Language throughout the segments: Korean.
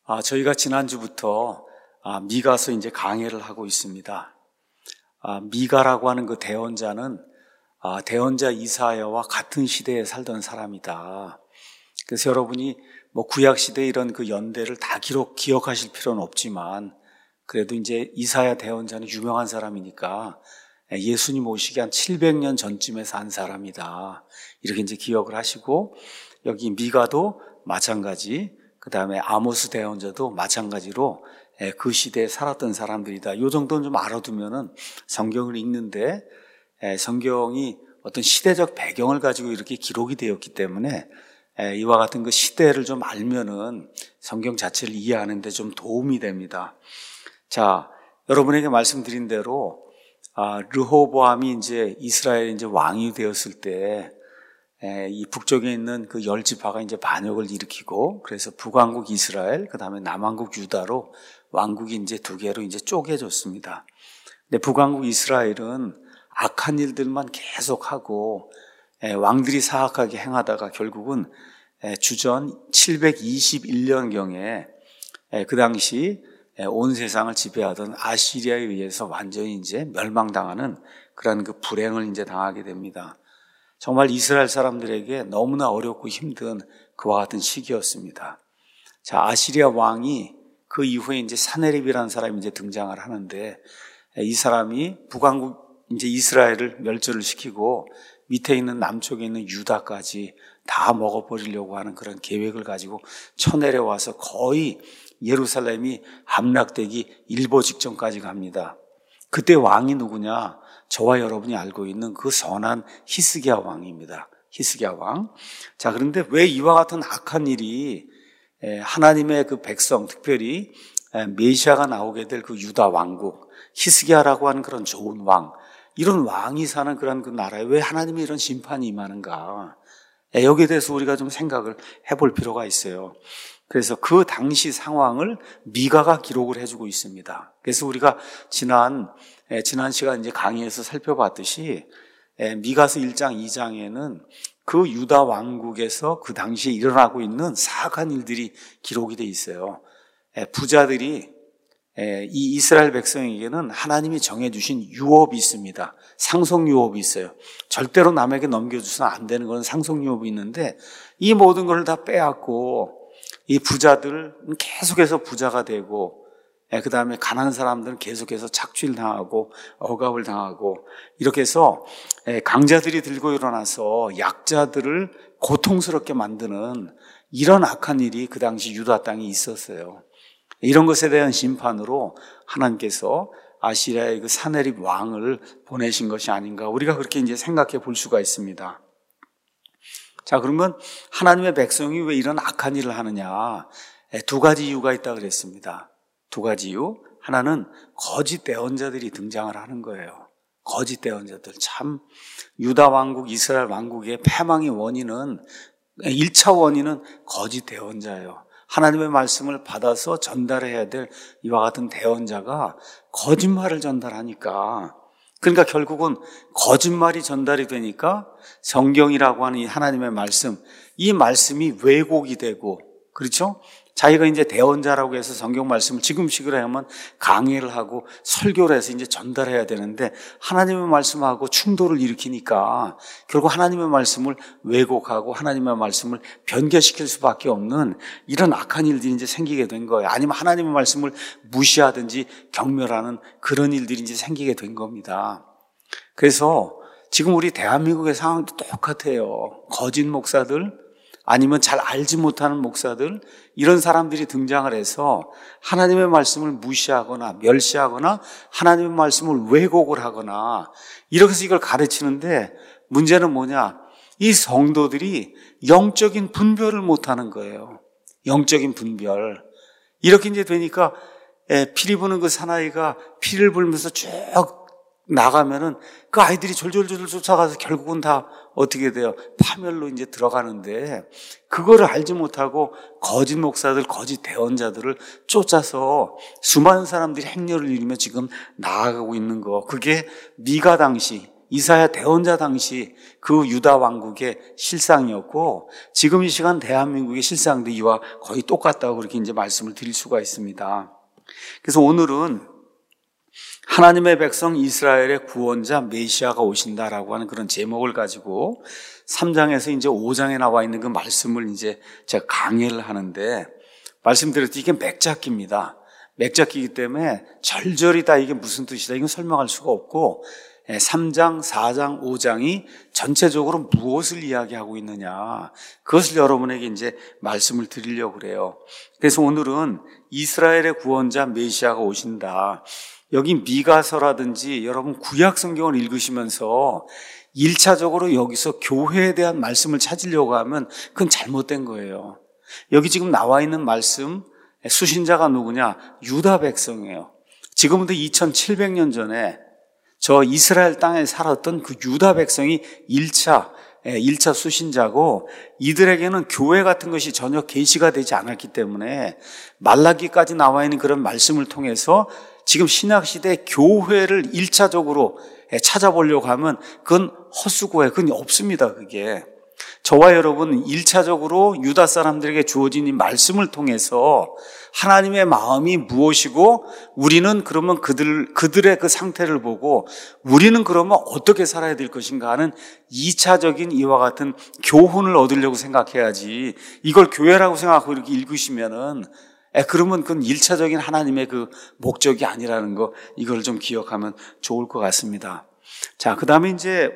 저희가 지난주부터 미가서 이제 강해를 하고 있습니다. 미가라고 하는 그 대언자는 대언자 이사야와 같은 시대에 살던 사람이다. 그래서 여러분이 구약 시대 이런 그 연대를 다 기억하실 필요는 없지만 그래도 이제 이사야 대언자는 유명한 사람이니까 예수님 오시기 한 700년 전쯤에 산 사람이다. 이렇게 이제 기억을 하시고, 여기 미가도 마찬가지, 그 다음에 아모스 대언자도 마찬가지로 그 시대에 살았던 사람들이다. 이 정도는 좀 알아두면은 성경을 읽는데 성경이 어떤 시대적 배경을 가지고 이렇게 기록이 되었기 때문에 이와 같은 그 시대를 좀 알면은 성경 자체를 이해하는데 좀 도움이 됩니다. 자, 여러분에게 말씀드린 대로 르호보암이 이제 이스라엘 이제 왕이 되었을 때 이 북쪽에 있는 그 10지파가 이제 반역을 일으키고, 그래서 북왕국 이스라엘, 그 다음에 남왕국 유다로 왕국이 이제 두 개로 이제 쪼개졌습니다. 근데 북왕국 이스라엘은 악한 일들만 계속하고 왕들이 사악하게 행하다가 결국은 주전 721년경에 그 당시 온 세상을 지배하던 아시리아에 의해서 완전히 이제 멸망당하는 그런 그 불행을 이제 당하게 됩니다. 정말 이스라엘 사람들에게 너무나 어렵고 힘든 그와 같은 시기였습니다. 자, 아시리아 왕이 그 이후에 이제 사네립이라는 사람이 이제 등장을 하는데, 이 사람이 북왕국 이제 이스라엘을 멸절을 시키고 밑에 있는 남쪽에 있는 유다까지 다 먹어버리려고 하는 그런 계획을 가지고 쳐내려와서 거의 예루살렘이 함락되기 일보 직전까지 갑니다. 그때 왕이 누구냐? 저와 여러분이 알고 있는 그 선한 히스기야 왕입니다. 히스기야 왕. 자, 그런데 왜 이와 같은 악한 일이 하나님의 그 백성, 특별히 메시아가 나오게 될 그 유다 왕국, 히스기야라고 하는 그런 좋은 왕, 이런 왕이 사는 그런 그 나라에 왜 하나님의 이런 심판이 임하는가? 여기에 대해서 우리가 좀 생각을 해볼 필요가 있어요. 그래서 그 당시 상황을 미가가 기록을 해주고 있습니다. 그래서 우리가 지난 시간 이제 강의에서 살펴봤듯이 미가서 1장, 2장에는 그 유다 왕국에서 그 당시에 일어나고 있는 사악한 일들이 기록이 돼 있어요. 부자들이 이 이스라엘 백성에게는 하나님이 정해주신 유업이 있습니다. 상속 유업이 있어요. 절대로 남에게 넘겨주서는 안 되는 건 상속 유업이 있는데, 이 모든 걸 다 빼앗고 이 부자들은 계속해서 부자가 되고, 그 다음에 가난한 사람들은 계속해서 착취를 당하고 억압을 당하고, 이렇게 해서 강자들이 들고 일어나서 약자들을 고통스럽게 만드는 이런 악한 일이 그 당시 유다 땅에 있었어요. 이런 것에 대한 심판으로 하나님께서 아시리아의 그 사네립 왕을 보내신 것이 아닌가, 우리가 그렇게 이제 생각해 볼 수가 있습니다. 자, 그러면 하나님의 백성이 왜 이런 악한 일을 하느냐? 두 가지 이유가 있다고 그랬습니다. 두 가지 이유. 하나는 거짓 대언자들이 등장을 하는 거예요. 거짓 대언자들. 참, 유다 왕국, 이스라엘 왕국의 패망의 원인은, 1차 원인은 거짓 대언자예요. 하나님의 말씀을 받아서 전달해야 될 이와 같은 대언자가 거짓말을 전달하니까, 그러니까 결국은 거짓말이 전달이 되니까 성경이라고 하는 이 하나님의 말씀, 이 말씀이 왜곡이 되고, 그렇죠? 자기가 이제 대언자라고 해서 성경 말씀을 지금식으로 하면 강의를 하고 설교를 해서 이제 전달해야 되는데, 하나님의 말씀하고 충돌을 일으키니까 결국 하나님의 말씀을 왜곡하고 하나님의 말씀을 변개시킬 수밖에 없는 이런 악한 일들이 이제 생기게 된 거예요. 아니면 하나님의 말씀을 무시하든지 경멸하는 그런 일들이 이제 생기게 된 겁니다. 그래서 지금 우리 대한민국의 상황도 똑같아요. 거짓 목사들, 아니면 잘 알지 못하는 목사들, 이런 사람들이 등장을 해서 하나님의 말씀을 무시하거나 멸시하거나 하나님의 말씀을 왜곡을 하거나 이렇게 해서 이걸 가르치는데, 문제는 뭐냐? 이 성도들이 영적인 분별을 못하는 거예요. 영적인 분별. 이렇게 이제 되니까 피리 부는 그 사나이가 피를 불면서 쭉 나가면은 그 아이들이 졸졸졸 쫓아가서 결국은 다 어떻게 돼요? 파멸로 이제 들어가는데, 그거를 알지 못하고 거짓 목사들, 거짓 대언자들을 쫓아서 수많은 사람들이 행렬을 이루며 지금 나아가고 있는 거, 그게 미가 당시 이사야 대언자 당시 그 유다 왕국의 실상이었고 지금 이 시간 대한민국의 실상도 이와 거의 똑같다고 그렇게 이제 말씀을 드릴 수가 있습니다. 그래서 오늘은 하나님의 백성 이스라엘의 구원자 메시아가 오신다라고 하는 그런 제목을 가지고 3장에서 이제 5장에 나와 있는 그 말씀을 이제 제가 강의를 하는데 말씀드렸듯이 이게 맥잡기입니다. 맥잡기이기 때문에 절절히 다 이게 무슨 뜻이다 이건 설명할 수가 없고 3장, 4장, 5장이 전체적으로 무엇을 이야기하고 있느냐 그것을 여러분에게 이제 말씀을 드리려고 그래요. 그래서 오늘은 이스라엘의 구원자 메시아가 오신다. 여기 미가서라든지 여러분 구약 성경을 읽으시면서 1차적으로 여기서 교회에 대한 말씀을 찾으려고 하면 그건 잘못된 거예요. 여기 지금 나와 있는 말씀 수신자가 누구냐? 유다 백성이에요. 지금부터 2700년 전에 저 이스라엘 땅에 살았던 그 유다 백성이 1차 수신자고 이들에게는 교회 같은 것이 전혀 계시가 되지 않았기 때문에 말라기까지 나와 있는 그런 말씀을 통해서 지금 신약시대 교회를 1차적으로 찾아보려고 하면 그건 헛수고예요. 그건 없습니다. 그게. 저와 여러분 1차적으로 유다 사람들에게 주어진 이 말씀을 통해서 하나님의 마음이 무엇이고 우리는 그러면 그들의 그 상태를 보고 우리는 그러면 어떻게 살아야 될 것인가 하는 2차적인 이와 같은 교훈을 얻으려고 생각해야지 이걸 교회라고 생각하고 이렇게 읽으시면은 그러면 그건 1차적인 하나님의 그 목적이 아니라는 거 이걸 좀 기억하면 좋을 것 같습니다. 자, 그 다음에 이제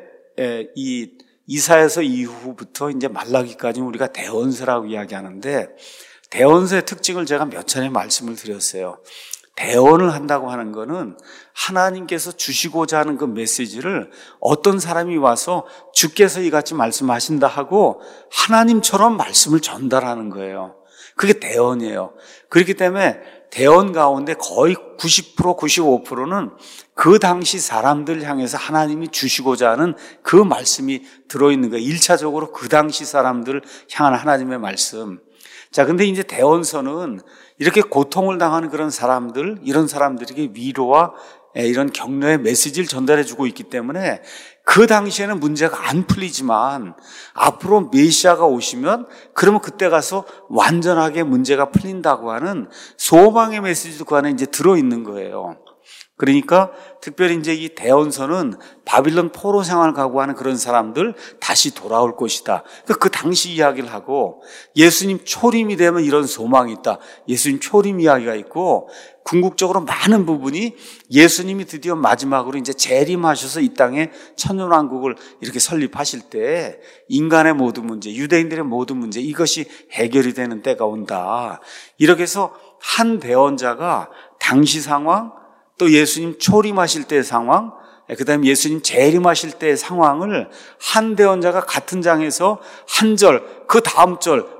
이 이사야서 이후부터 이제 말라기까지 우리가 대언서라고 이야기하는데 대언서의 특징을 제가 몇 차례 말씀을 드렸어요. 대언을 한다고 하는 거는 하나님께서 주시고자 하는 그 메시지를 어떤 사람이 와서 주께서 이같이 말씀하신다 하고 하나님처럼 말씀을 전달하는 거예요. 그게 대언이에요. 그렇기 때문에 대언 가운데 거의 90%, 95%는 그 당시 사람들 향해서 하나님이 주시고자 하는 그 말씀이 들어있는 거예요. 1차적으로 그 당시 사람들 향한 하나님의 말씀. 자, 근데 이제 대언서는 이렇게 고통을 당하는 그런 사람들, 이런 사람들에게 위로와 이런 격려의 메시지를 전달해 주고 있기 때문에 그 당시에는 문제가 안 풀리지만 앞으로 메시아가 오시면 그러면 그때 가서 완전하게 문제가 풀린다고 하는 소망의 메시지도 그 안에 이제 들어있는 거예요. 그러니까 특별히 이제 이 대언서는 바빌론 포로 생활을 각오하는 그런 사람들 다시 돌아올 것이다. 그 당시 이야기를 하고 예수님 초림이 되면 이런 소망이 있다. 예수님 초림 이야기가 있고 궁극적으로 많은 부분이 예수님이 드디어 마지막으로 이제 재림하셔서 이 땅에 천년왕국을 이렇게 설립하실 때 인간의 모든 문제, 유대인들의 모든 문제 이것이 해결이 되는 때가 온다. 이렇게 해서 한 대언자가 당시 상황 또 예수님 초림하실 때의 상황, 그 다음에 예수님 재림하실 때의 상황을 한 대언자가 같은 장에서 한 절, 그 다음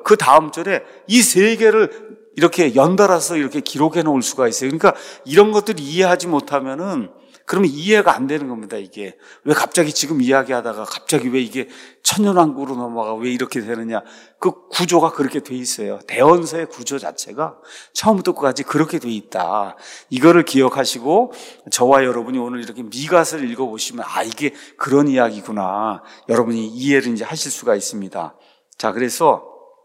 절에 이 세 개를 이렇게 연달아서 이렇게 기록해 놓을 수가 있어요. 그러니까 이런 것들을 이해하지 못하면은 그러면 이해가 안 되는 겁니다. 이게 왜 갑자기 지금 이야기하다가 갑자기 왜 이게 천년왕국으로 넘어가 왜 이렇게 되느냐? 그 구조가 그렇게 돼 있어요. 대언서의 구조 자체가 처음부터 끝까지 그렇게 돼 있다. 이거를 기억하시고 저와 여러분이 오늘 이렇게 미가서를 읽어보시면 아 이게 그런 이야기구나. 여러분이 이해를 이제 하실 수가 있습니다. 자, 그래서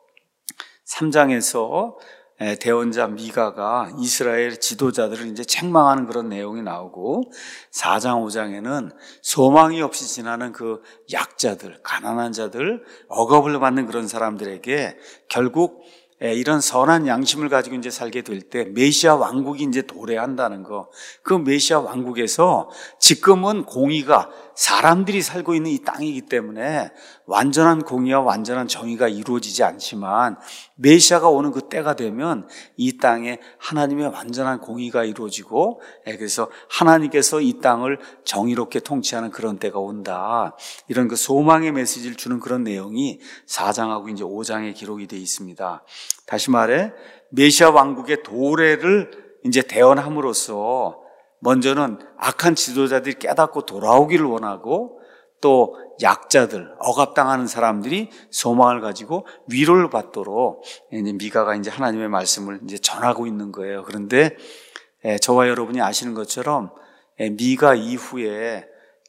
3장에서 대언자 미가가 이스라엘 지도자들을 이제 책망하는 그런 내용이 나오고 4장, 5장에는 소망이 없이 지나는 그 약자들, 가난한 자들, 억압을 받는 그런 사람들에게 결국 이런 선한 양심을 가지고 이제 살게 될 때 메시아 왕국이 이제 도래한다는 거. 그 메시아 왕국에서 지금은 공의가 사람들이 살고 있는 이 땅이기 때문에 완전한 공의와 완전한 정의가 이루어지지 않지만 메시아가 오는 그 때가 되면 이 땅에 하나님의 완전한 공의가 이루어지고 그래서 하나님께서 이 땅을 정의롭게 통치하는 그런 때가 온다. 이런 그 소망의 메시지를 주는 그런 내용이 4장하고 이제 5장에 기록이 되어 있습니다. 다시 말해 메시아 왕국의 도래를 이제 대언함으로써 먼저는 악한 지도자들이 깨닫고 돌아오기를 원하고 또 약자들, 억압당하는 사람들이 소망을 가지고 위로를 받도록 이제 미가가 이제 하나님의 말씀을 이제 전하고 있는 거예요. 그런데 저와 여러분이 아시는 것처럼 미가 이후에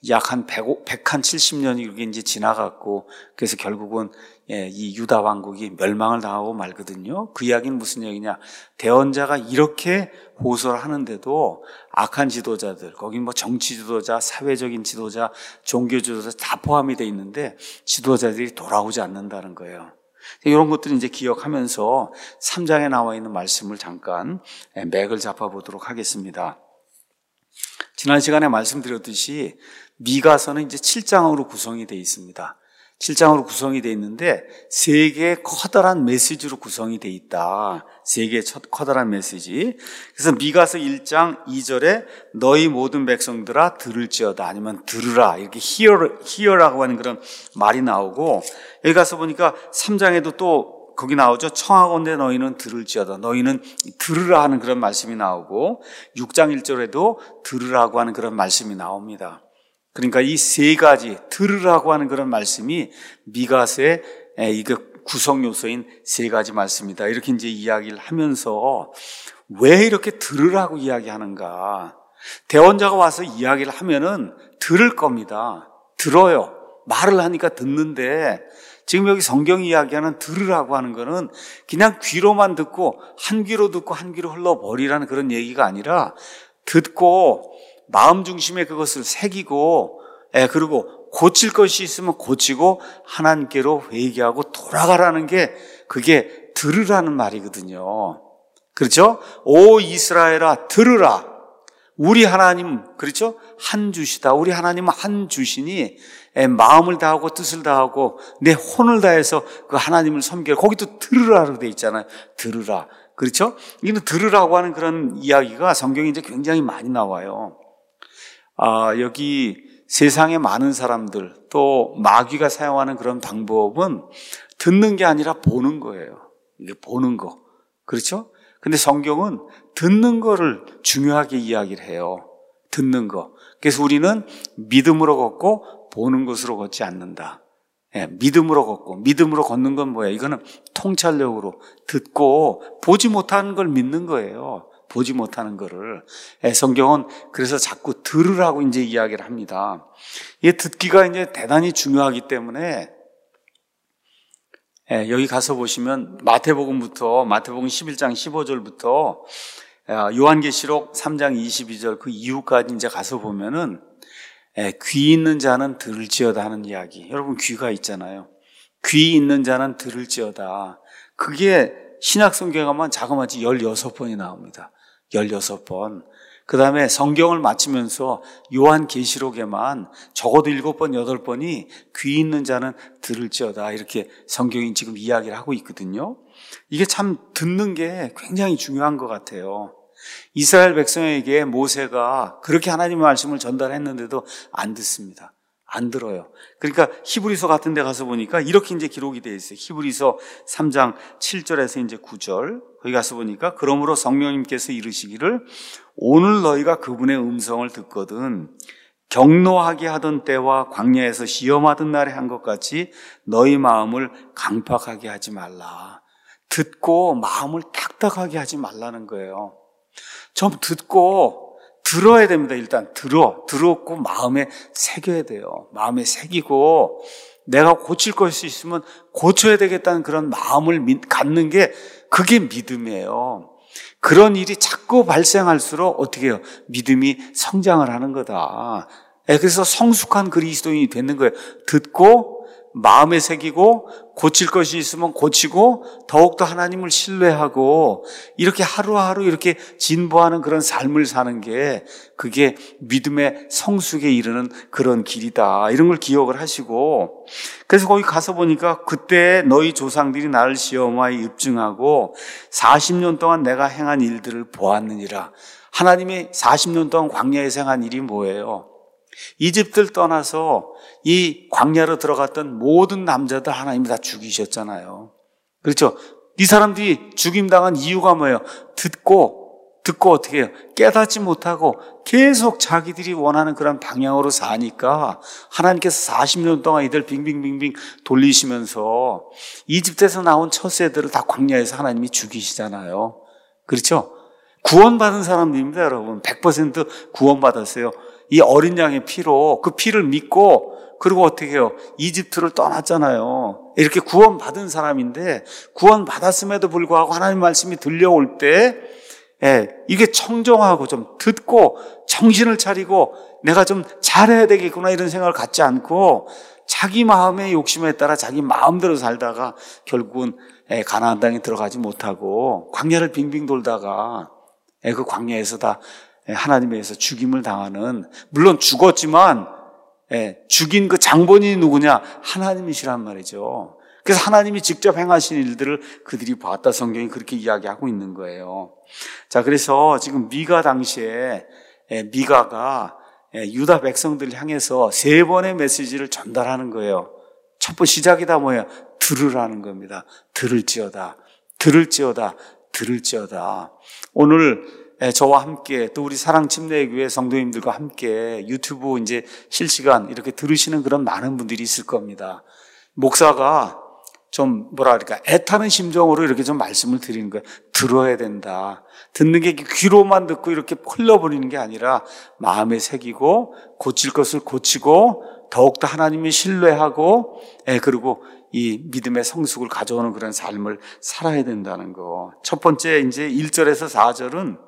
약 한 170년이 이렇게 이제 지나갔고, 그래서 결국은 이 유다 왕국이 멸망을 당하고 말거든요. 그 이야기는 무슨 얘기냐? 대언자가 이렇게 호소를 하는데도 악한 지도자들, 거긴 뭐 정치 지도자, 사회적인 지도자, 종교 지도자 다 포함이 돼 있는데 지도자들이 돌아오지 않는다는 거예요. 이런 것들을 이제 기억하면서 3장에 나와 있는 말씀을 잠깐 맥을 잡아보도록 하겠습니다. 지난 시간에 말씀드렸듯이 미가서는 이제 7장으로 구성이 되어 있습니다. 7장으로 구성이 되어 있는데 세 개의 커다란 메시지로 구성이 되어 있다. 세 개의 커다란 메시지. 그래서 미가서 1장 2절에 너희 모든 백성들아 들을지어다, 아니면 들으라, 이렇게 hear라고 하는 그런 말이 나오고, 여기 가서 보니까 3장에도 또 거기 나오죠. 청하건대 너희는 들을지어다, 너희는 들으라 하는 그런 말씀이 나오고, 6장 1절에도 들으라고 하는 그런 말씀이 나옵니다. 그러니까 이 세 가지 들으라고 하는 그런 말씀이 미가서의 이거 구성 요소인 세 가지 말씀이다. 이렇게 이제 이야기를 하면서 왜 이렇게 들으라고 이야기하는가? 대언자가 와서 이야기를 하면은 들을 겁니다. 들어요. 말을 하니까 듣는데, 지금 여기 성경이 이야기하는 들으라고 하는 거는 그냥 귀로만 듣고 한 귀로 듣고 한 귀로 흘러버리라는 그런 얘기가 아니라, 듣고 마음 중심에 그것을 새기고, 그리고 고칠 것이 있으면 고치고 하나님께로 회개하고 돌아가라는 게, 그게 들으라는 말이거든요. 그렇죠? 오 이스라엘아 들으라. 우리 하나님, 그렇죠? 한 주시다. 우리 하나님은 한 주시니 마음을 다하고 뜻을 다하고 내 혼을 다해서 그 하나님을 섬기라. 거기도 들으라로 돼 있잖아요. 들으라. 그렇죠? 이는 들으라고 하는 그런 이야기가 성경에 이제 굉장히 많이 나와요. 여기 세상에 많은 사람들, 또 마귀가 사용하는 그런 방법은 듣는 게 아니라 보는 거예요. 이게 보는 거. 그렇죠? 근데 성경은 듣는 거를 중요하게 이야기를 해요. 듣는 거. 그래서 우리는 믿음으로 걷고 보는 것으로 걷지 않는다. 믿음으로 걷고, 믿음으로 걷는 건 뭐야? 이거는 통찰력으로 듣고 보지 못하는 걸 믿는 거예요. 보지 못하는 거를. 성경은 그래서 자꾸 들으라고 이제 이야기를 합니다. 이게 듣기가 이제 대단히 중요하기 때문에, 여기 가서 보시면 마태복음 11장 15절부터 요한계시록 3장 22절 그 이후까지 이제 가서 보면은 귀 있는 자는 들을지어다 하는 이야기. 여러분 귀가 있잖아요. 귀 있는 자는 들을지어다. 그게 신약 성경에 가면 자그마치 16번이 나옵니다. 16번. 그 다음에 성경을 마치면서 요한계시록에만 적어도 7번, 8번이 귀 있는 자는 들을지어다. 이렇게 성경이 지금 이야기를 하고 있거든요. 이게 참 듣는 게 굉장히 중요한 것 같아요. 이스라엘 백성에게 모세가 그렇게 하나님의 말씀을 전달했는데도 안 듣습니다. 안 들어요. 그러니까 히브리서 같은 데 가서 보니까 이렇게 이제 기록이 되어 있어요. 히브리서 3장 7절에서 이제 9절. 거기 가서 보니까 그러므로 성령님께서 이르시기를 오늘 너희가 그분의 음성을 듣거든 경노하게 하던 때와 광야에서 시험하던 날에 한 것 같이 너희 마음을 강팍하게 하지 말라. 듣고 마음을 딱딱하게 하지 말라는 거예요. 좀 듣고 들어야 됩니다. 일단 들었고 마음에 새겨야 돼요. 마음에 새기고 내가 고칠 것이 있으면 고쳐야 되겠다는 그런 마음을 갖는 게 그게 믿음이에요. 그런 일이 자꾸 발생할수록 어떻게 해요? 믿음이 성장을 하는 거다. 그래서 성숙한 그리스도인이 되는 거예요. 듣고 마음에 새기고 고칠 것이 있으면 고치고 더욱더 하나님을 신뢰하고 이렇게 하루하루 이렇게 진보하는 그런 삶을 사는 게 그게 믿음의 성숙에 이르는 그런 길이다. 이런 걸 기억을 하시고, 그래서 거기 가서 보니까 그때 너희 조상들이 나를 시험하여 입증하고 40년 동안 내가 행한 일들을 보았느니라. 하나님이 40년 동안 광야에서 행한 일이 뭐예요? 이집트를 떠나서 이 광야로 들어갔던 모든 남자들 하나님이 다 죽이셨잖아요. 그렇죠? 이 사람들이 죽임당한 이유가 뭐예요? 듣고 어떻게 해요? 깨닫지 못하고 계속 자기들이 원하는 그런 방향으로 사니까 하나님께서 40년 동안 이들 빙빙빙빙 돌리시면서 이집트에서 나온 첫 세대를 다 광야에서 하나님이 죽이시잖아요. 그렇죠? 구원받은 사람들입니다, 여러분. 100% 구원받았어요. 이 어린 양의 피로 그 피를 믿고 그리고 어떻게 해요? 이집트를 떠났잖아요. 이렇게 구원받은 사람인데 구원받았음에도 불구하고 하나님 말씀이 들려올 때 이게 청정하고 좀 듣고 정신을 차리고 내가 좀 잘해야 되겠구나 이런 생각을 갖지 않고 자기 마음의 욕심에 따라 자기 마음대로 살다가 결국은 가나안 땅에 들어가지 못하고 광야를 빙빙 돌다가 그 광야에서 다 하나님에 의해서 죽임을 당하는, 물론 죽었지만 죽인 그 장본인이 누구냐? 하나님이시란 말이죠. 그래서 하나님이 직접 행하신 일들을 그들이 봤다, 성경이 그렇게 이야기하고 있는 거예요. 자, 그래서 지금 미가 당시에 미가가 유다 백성들을 향해서 3번의 메시지를 전달하는 거예요. 첫 번째 시작이 다 뭐예요? 들으라는 겁니다. 들을지어다, 들을지어다, 들을지어다. 오늘 저와 함께 또 우리 사랑침례교회 성도님들과 함께 유튜브 이제 실시간 이렇게 들으시는 그런 많은 분들이 있을 겁니다. 목사가 좀 뭐랄까 애타는 심정으로 이렇게 좀 말씀을 드리는 거예요. 들어야 된다. 듣는 게 귀로만 듣고 이렇게 흘러버리는 게 아니라 마음에 새기고 고칠 것을 고치고 더욱더 하나님을 신뢰하고 그리고 이 믿음의 성숙을 가져오는 그런 삶을 살아야 된다는 거. 첫 번째 이제 1절에서 4절은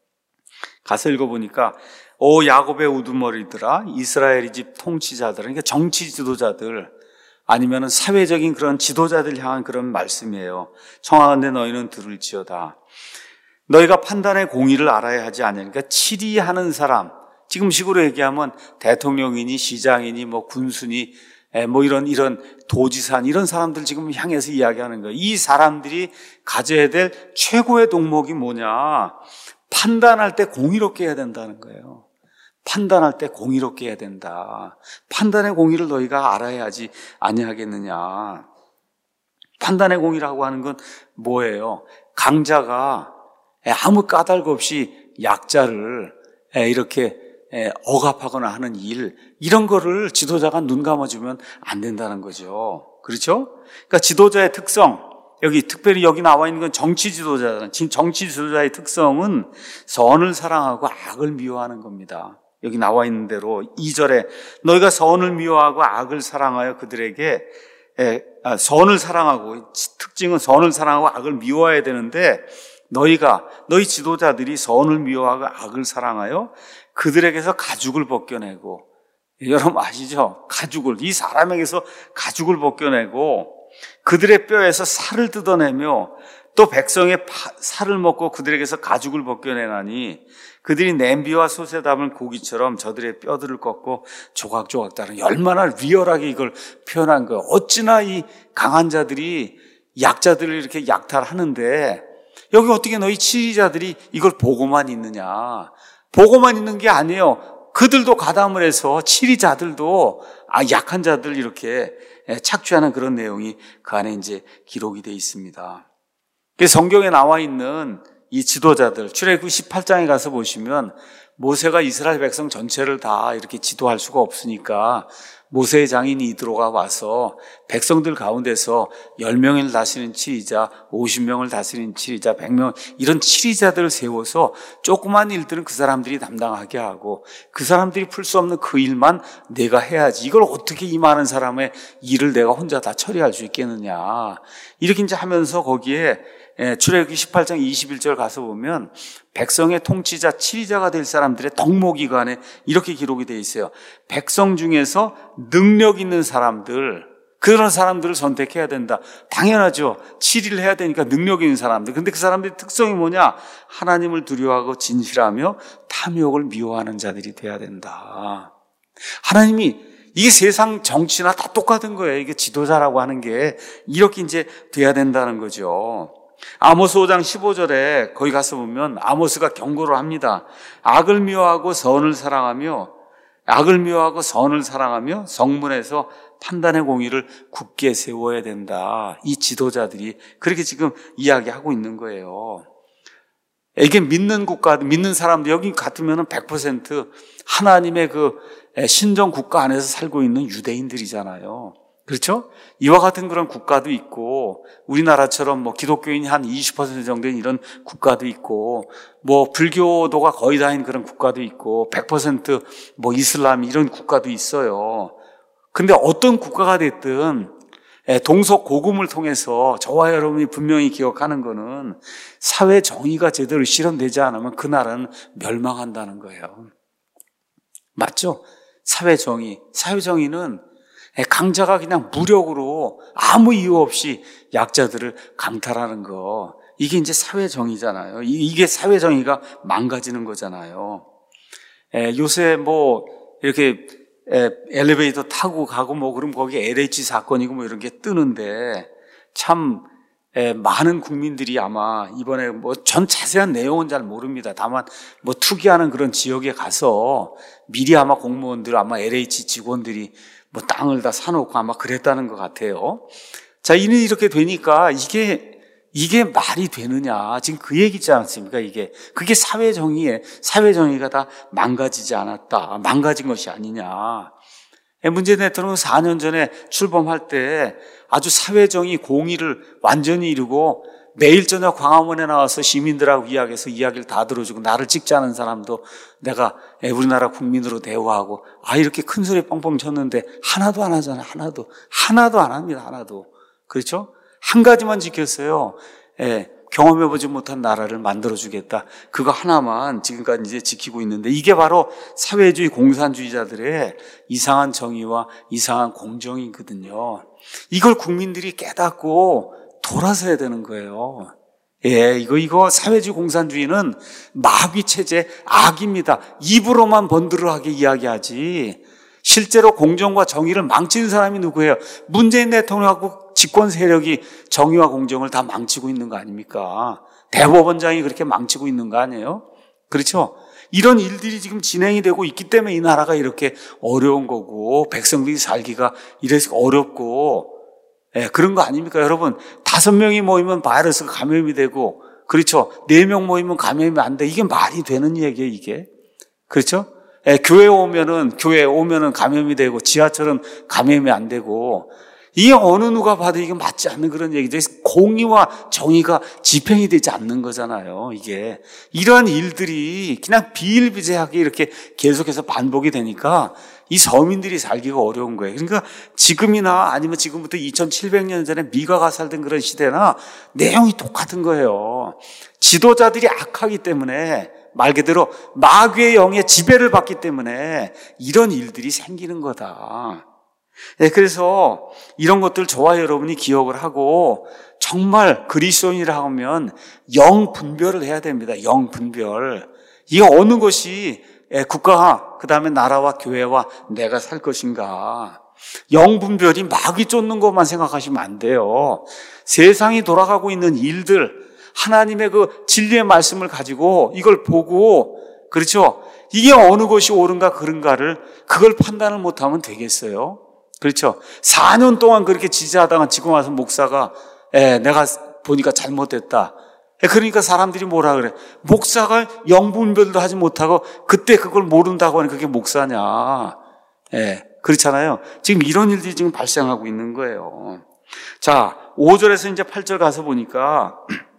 가서 읽어보니까 오 야곱의 우두머리들아, 이스라엘의 집 통치자들, 그러니까 정치 지도자들 아니면은 사회적인 그런 지도자들 향한 그런 말씀이에요. 청하건대 너희는 들을지어다. 너희가 판단의 공의를 알아야 하지 않으니까. 그러니까 치리하는 사람, 지금식으로 얘기하면 대통령이니 시장이니 뭐 군수니 뭐 이런 도지사니 이런 사람들 지금 향해서 이야기하는 거예요. 이 사람들이 가져야 될 최고의 덕목이 뭐냐? 판단할 때 공의롭게 해야 된다는 거예요. 판단할 때 공의롭게 해야 된다. 판단의 공의를 너희가 알아야 하지 아니하겠느냐. 판단의 공의라고 하는 건 뭐예요? 강자가 아무 까닭 없이 약자를 이렇게 억압하거나 하는 일, 이런 거를 지도자가 눈 감아주면 안 된다는 거죠. 그렇죠? 그러니까 지도자의 특성, 특별히 여기 나와 있는 건 정치 지도자잖아요. 정치 지도자의 특성은 선을 사랑하고 악을 미워하는 겁니다. 여기 나와 있는 대로 2절에 너희가 선을 미워하고 악을 사랑하여 그들에게 선을 사랑하고, 특징은 선을 사랑하고 악을 미워해야 되는데 너희 지도자들이 선을 미워하고 악을 사랑하여 그들에게서 가죽을 벗겨내고, 여러분 아시죠? 이 사람에게서 가죽을 벗겨내고 그들의 뼈에서 살을 뜯어내며 또 백성의 살을 먹고 그들에게서 가죽을 벗겨내나니 그들이 냄비와 솥에 담은 고기처럼 저들의 뼈들을 꺾고 조각조각 다른, 얼마나 리얼하게 이걸 표현한 거예요. 어찌나 이 강한 자들이 약자들을 이렇게 약탈하는데 여기 어떻게 너희 치리자들이 이걸 보고만 있느냐. 보고만 있는 게 아니에요. 그들도 가담을 해서 치리자들도 약한 자들 이렇게 착취하는 그런 내용이 그 안에 이제 기록이 되어 있습니다. 성경에 나와 있는 이 지도자들, 출애굽기 18장에 가서 보시면 모세가 이스라엘 백성 전체를 다 이렇게 지도할 수가 없으니까 모세의 장인 이드로가 와서 백성들 가운데서 10명을 다스리는 치리자, 50명을 다스리는 치리자, 100명 이런 치리자들을 세워서 조그만 일들은 그 사람들이 담당하게 하고 그 사람들이 풀 수 없는 그 일만 내가 해야지. 이걸 어떻게 이 많은 사람의 일을 내가 혼자 다 처리할 수 있겠느냐. 이렇게 이제 하면서 거기에 출애굽기 18장 21절 가서 보면 백성의 통치자, 치리자가 될 사람들의 덕목이 그 안에 이렇게 기록이 되어 있어요. 백성 중에서 능력 있는 사람들, 그런 사람들을 선택해야 된다. 당연하죠. 치리를 해야 되니까 능력 있는 사람들. 근데 그 사람들의 특성이 뭐냐? 하나님을 두려워하고 진실하며 탐욕을 미워하는 자들이 돼야 된다. 하나님이 이 세상 정치나 다 똑같은 거예요. 이게 지도자라고 하는 게 이렇게 이제 돼야 된다는 거죠. 아모스 5장 15절에 거기 가서 보면 아모스가 경고를 합니다. 악을 미워하고 선을 사랑하며 성문에서 판단의 공의를 굳게 세워야 된다. 이 지도자들이 그렇게 지금 이야기하고 있는 거예요. 이게 믿는 국가, 믿는 사람들 여기 같으면 100% 하나님의 그 신정 국가 안에서 살고 있는 유대인들이잖아요. 그렇죠? 이와 같은 그런 국가도 있고, 우리나라처럼 뭐 기독교인이 한 20% 정도인 이런 국가도 있고, 뭐 불교도가 거의 다인 그런 국가도 있고, 100% 이슬람 이런 국가도 있어요. 근데 어떤 국가가 됐든 동서고금을 통해서 저와 여러분이 분명히 기억하는 거는 사회 정의가 제대로 실현되지 않으면 그 나라는 멸망한다는 거예요. 맞죠? 사회 정의는 강자가 그냥 무력으로 아무 이유 없이 약자들을 강탈하는 거. 이게 이제 사회 정의잖아요. 이게 사회 정의가 망가지는 거잖아요. 요새 이렇게 엘리베이터 타고 가고 그럼 거기에 LH 사건이고 이런 게 뜨는데 참 많은 국민들이 아마 이번에 전 자세한 내용은 잘 모릅니다. 다만 투기하는 그런 지역에 가서 미리 아마 공무원들 아마 LH 직원들이 땅을 다 사놓고 아마 그랬다는 것 같아요. 자, 이렇게 되니까 이게 말이 되느냐. 지금 그 얘기지 않습니까? 그게 사회 정의가 다 망가지지 않았다. 망가진 것이 아니냐. 문재인 대통령은 4년 전에 출범할 때 아주 사회 정의 공의를 완전히 이루고 매일 저녁 광화문에 나와서 시민들하고 이야기를 다 들어주고 나를 찍자는 사람도 내가 우리나라 국민으로 대우하고 이렇게 큰 소리 뻥뻥 쳤는데 하나도 안 하잖아요. 하나도 안 합니다. 하나도. 그렇죠? 한 가지만 지켰어요. 경험해보지 못한 나라를 만들어주겠다. 그거 하나만 지금까지 이제 지키고 있는데 이게 바로 사회주의 공산주의자들의 이상한 정의와 이상한 공정이거든요. 이걸 국민들이 깨닫고 돌아서야 되는 거예요. 이거 사회주의 공산주의는 마귀체제 악입니다. 입으로만 번드르하게 이야기하지 실제로 공정과 정의를 망치는 사람이 누구예요? 문재인 대통령하고 집권 세력이 정의와 공정을 다 망치고 있는 거 아닙니까? 대법원장이 그렇게 망치고 있는 거 아니에요? 그렇죠? 이런 일들이 지금 진행이 되고 있기 때문에 이 나라가 이렇게 어려운 거고 백성들이 살기가 이래서 어렵고 그런 거 아닙니까? 여러분 5명이 모이면 바이러스가 감염이 되고 그렇죠? 4명 모이면 감염이 안 돼. 이게 말이 되는 얘기예요 이게. 그렇죠? 교회 오면은 감염이 되고 지하철은 감염이 안 되고 이게 어느 누가 봐도 이게 맞지 않는 그런 얘기죠. 공의와 정의가 집행이 되지 않는 거잖아요. 이게 이러한 일들이 그냥 비일비재하게 이렇게 계속해서 반복이 되니까 이 서민들이 살기가 어려운 거예요. 그러니까 지금이나 아니면 지금부터 2700년 전에 미가가 살던 그런 시대나 내용이 똑같은 거예요. 지도자들이 악하기 때문에 말 그대로 마귀의 영의 지배를 받기 때문에 이런 일들이 생기는 거다. 그래서 이런 것들 저와 여러분이 기억을 하고 정말 그리스도인이라 하면 영분별을 해야 됩니다. 영분별. 이게 어느 것이 국가와 그 다음에 나라와 교회와 내가 살 것인가. 영분별이 마귀 쫓는 것만 생각하시면 안 돼요. 세상이 돌아가고 있는 일들 하나님의 그 진리의 말씀을 가지고 이걸 보고 그렇죠. 이게 어느 것이 옳은가 그른가를 그걸 판단을 못하면 되겠어요. 그렇죠. 4년 동안 그렇게 지지하다가 지금 와서 목사가 내가 보니까 잘못됐다. 그러니까 사람들이 뭐라 그래. 목사가 영분별도 하지 못하고 그때 그걸 모른다고 하니 그게 목사냐. 그렇잖아요. 지금 이런 일들이 지금 발생하고 있는 거예요. 자, 5절에서 이제 8절 가서 보니까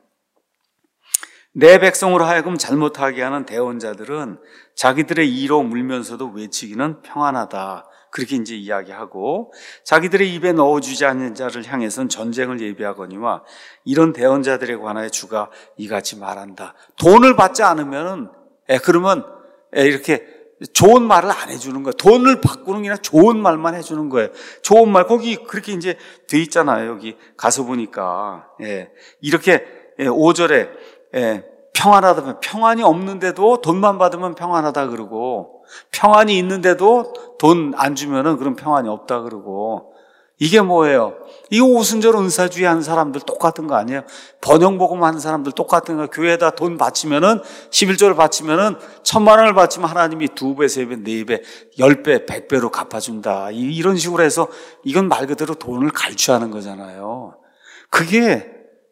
내 백성으로 하여금 잘못하게 하는 대언자들은 자기들의 이로 물면서도 외치기는 평안하다. 그렇게 이제 이야기하고 자기들의 입에 넣어주지 않는 자를 향해서는 전쟁을 예비하거니와 이런 대언자들에 관하여 주가 이같이 말한다. 돈을 받지 않으면 그러면 이렇게 좋은 말을 안 해주는 거예요. 돈을 바꾸는 게 아니라 좋은 말만 해주는 거예요. 좋은 말 거기 그렇게 이제 돼 있잖아요. 여기 가서 보니까 이렇게 5절에 평안하다면 평안이 없는데도 돈만 받으면 평안하다 그러고 평안이 있는데도 돈 안 주면은 그럼 평안이 없다 그러고 이게 뭐예요? 이거 오순절 은사주의 하는 사람들 똑같은 거 아니에요? 번영복음 하는 사람들 똑같은 거. 교회에다 돈 바치면은 11조를 바치면은 1000만 원을 바치면 하나님이 2배, 3배, 4배, 10배, 100배로 갚아준다. 이런 식으로 해서 이건 말 그대로 돈을 갈취하는 거잖아요. 그게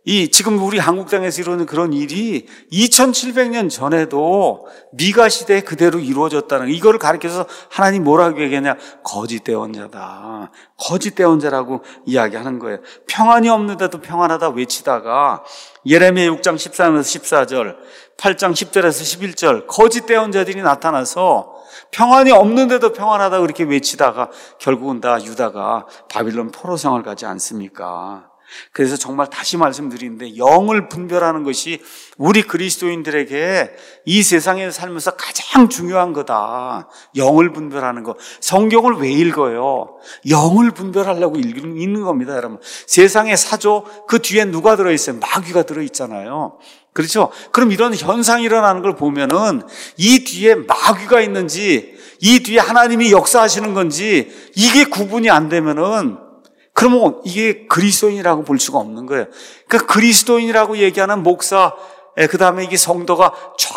지금 우리 한국 땅에서 이루어지는 그런 일이 2700년 전에도 미가 시대에 그대로 이루어졌다는 거. 이거를 가리켜서 하나님 뭐라고 얘기하냐? 거짓 대언자다. 거짓 대언자라고 이야기하는 거예요. 평안이 없는데도 평안하다 외치다가 예레미야 6장 13에서 14절, 8장 10절에서 11절 거짓 대언자들이 나타나서 평안이 없는데도 평안하다 그렇게 외치다가 결국은 다 유다가 바빌론 포로성을 가지 않습니까? 그래서 정말 다시 말씀드리는데 영을 분별하는 것이 우리 그리스도인들에게 이 세상에 살면서 가장 중요한 거다. 영을 분별하는 거. 성경을 왜 읽어요? 영을 분별하려고 읽는 겁니다, 여러분. 세상의 사조 그 뒤에 누가 들어있어요? 마귀가 들어있잖아요. 그렇죠? 그럼 이런 현상이 일어나는 걸 보면은 이 뒤에 마귀가 있는지 이 뒤에 하나님이 역사하시는 건지 이게 구분이 안 되면은 그러면 이게 그리스도인이라고 볼 수가 없는 거예요. 그러니까 그리스도인이라고 얘기하는 목사, 그 다음에 이게 성도가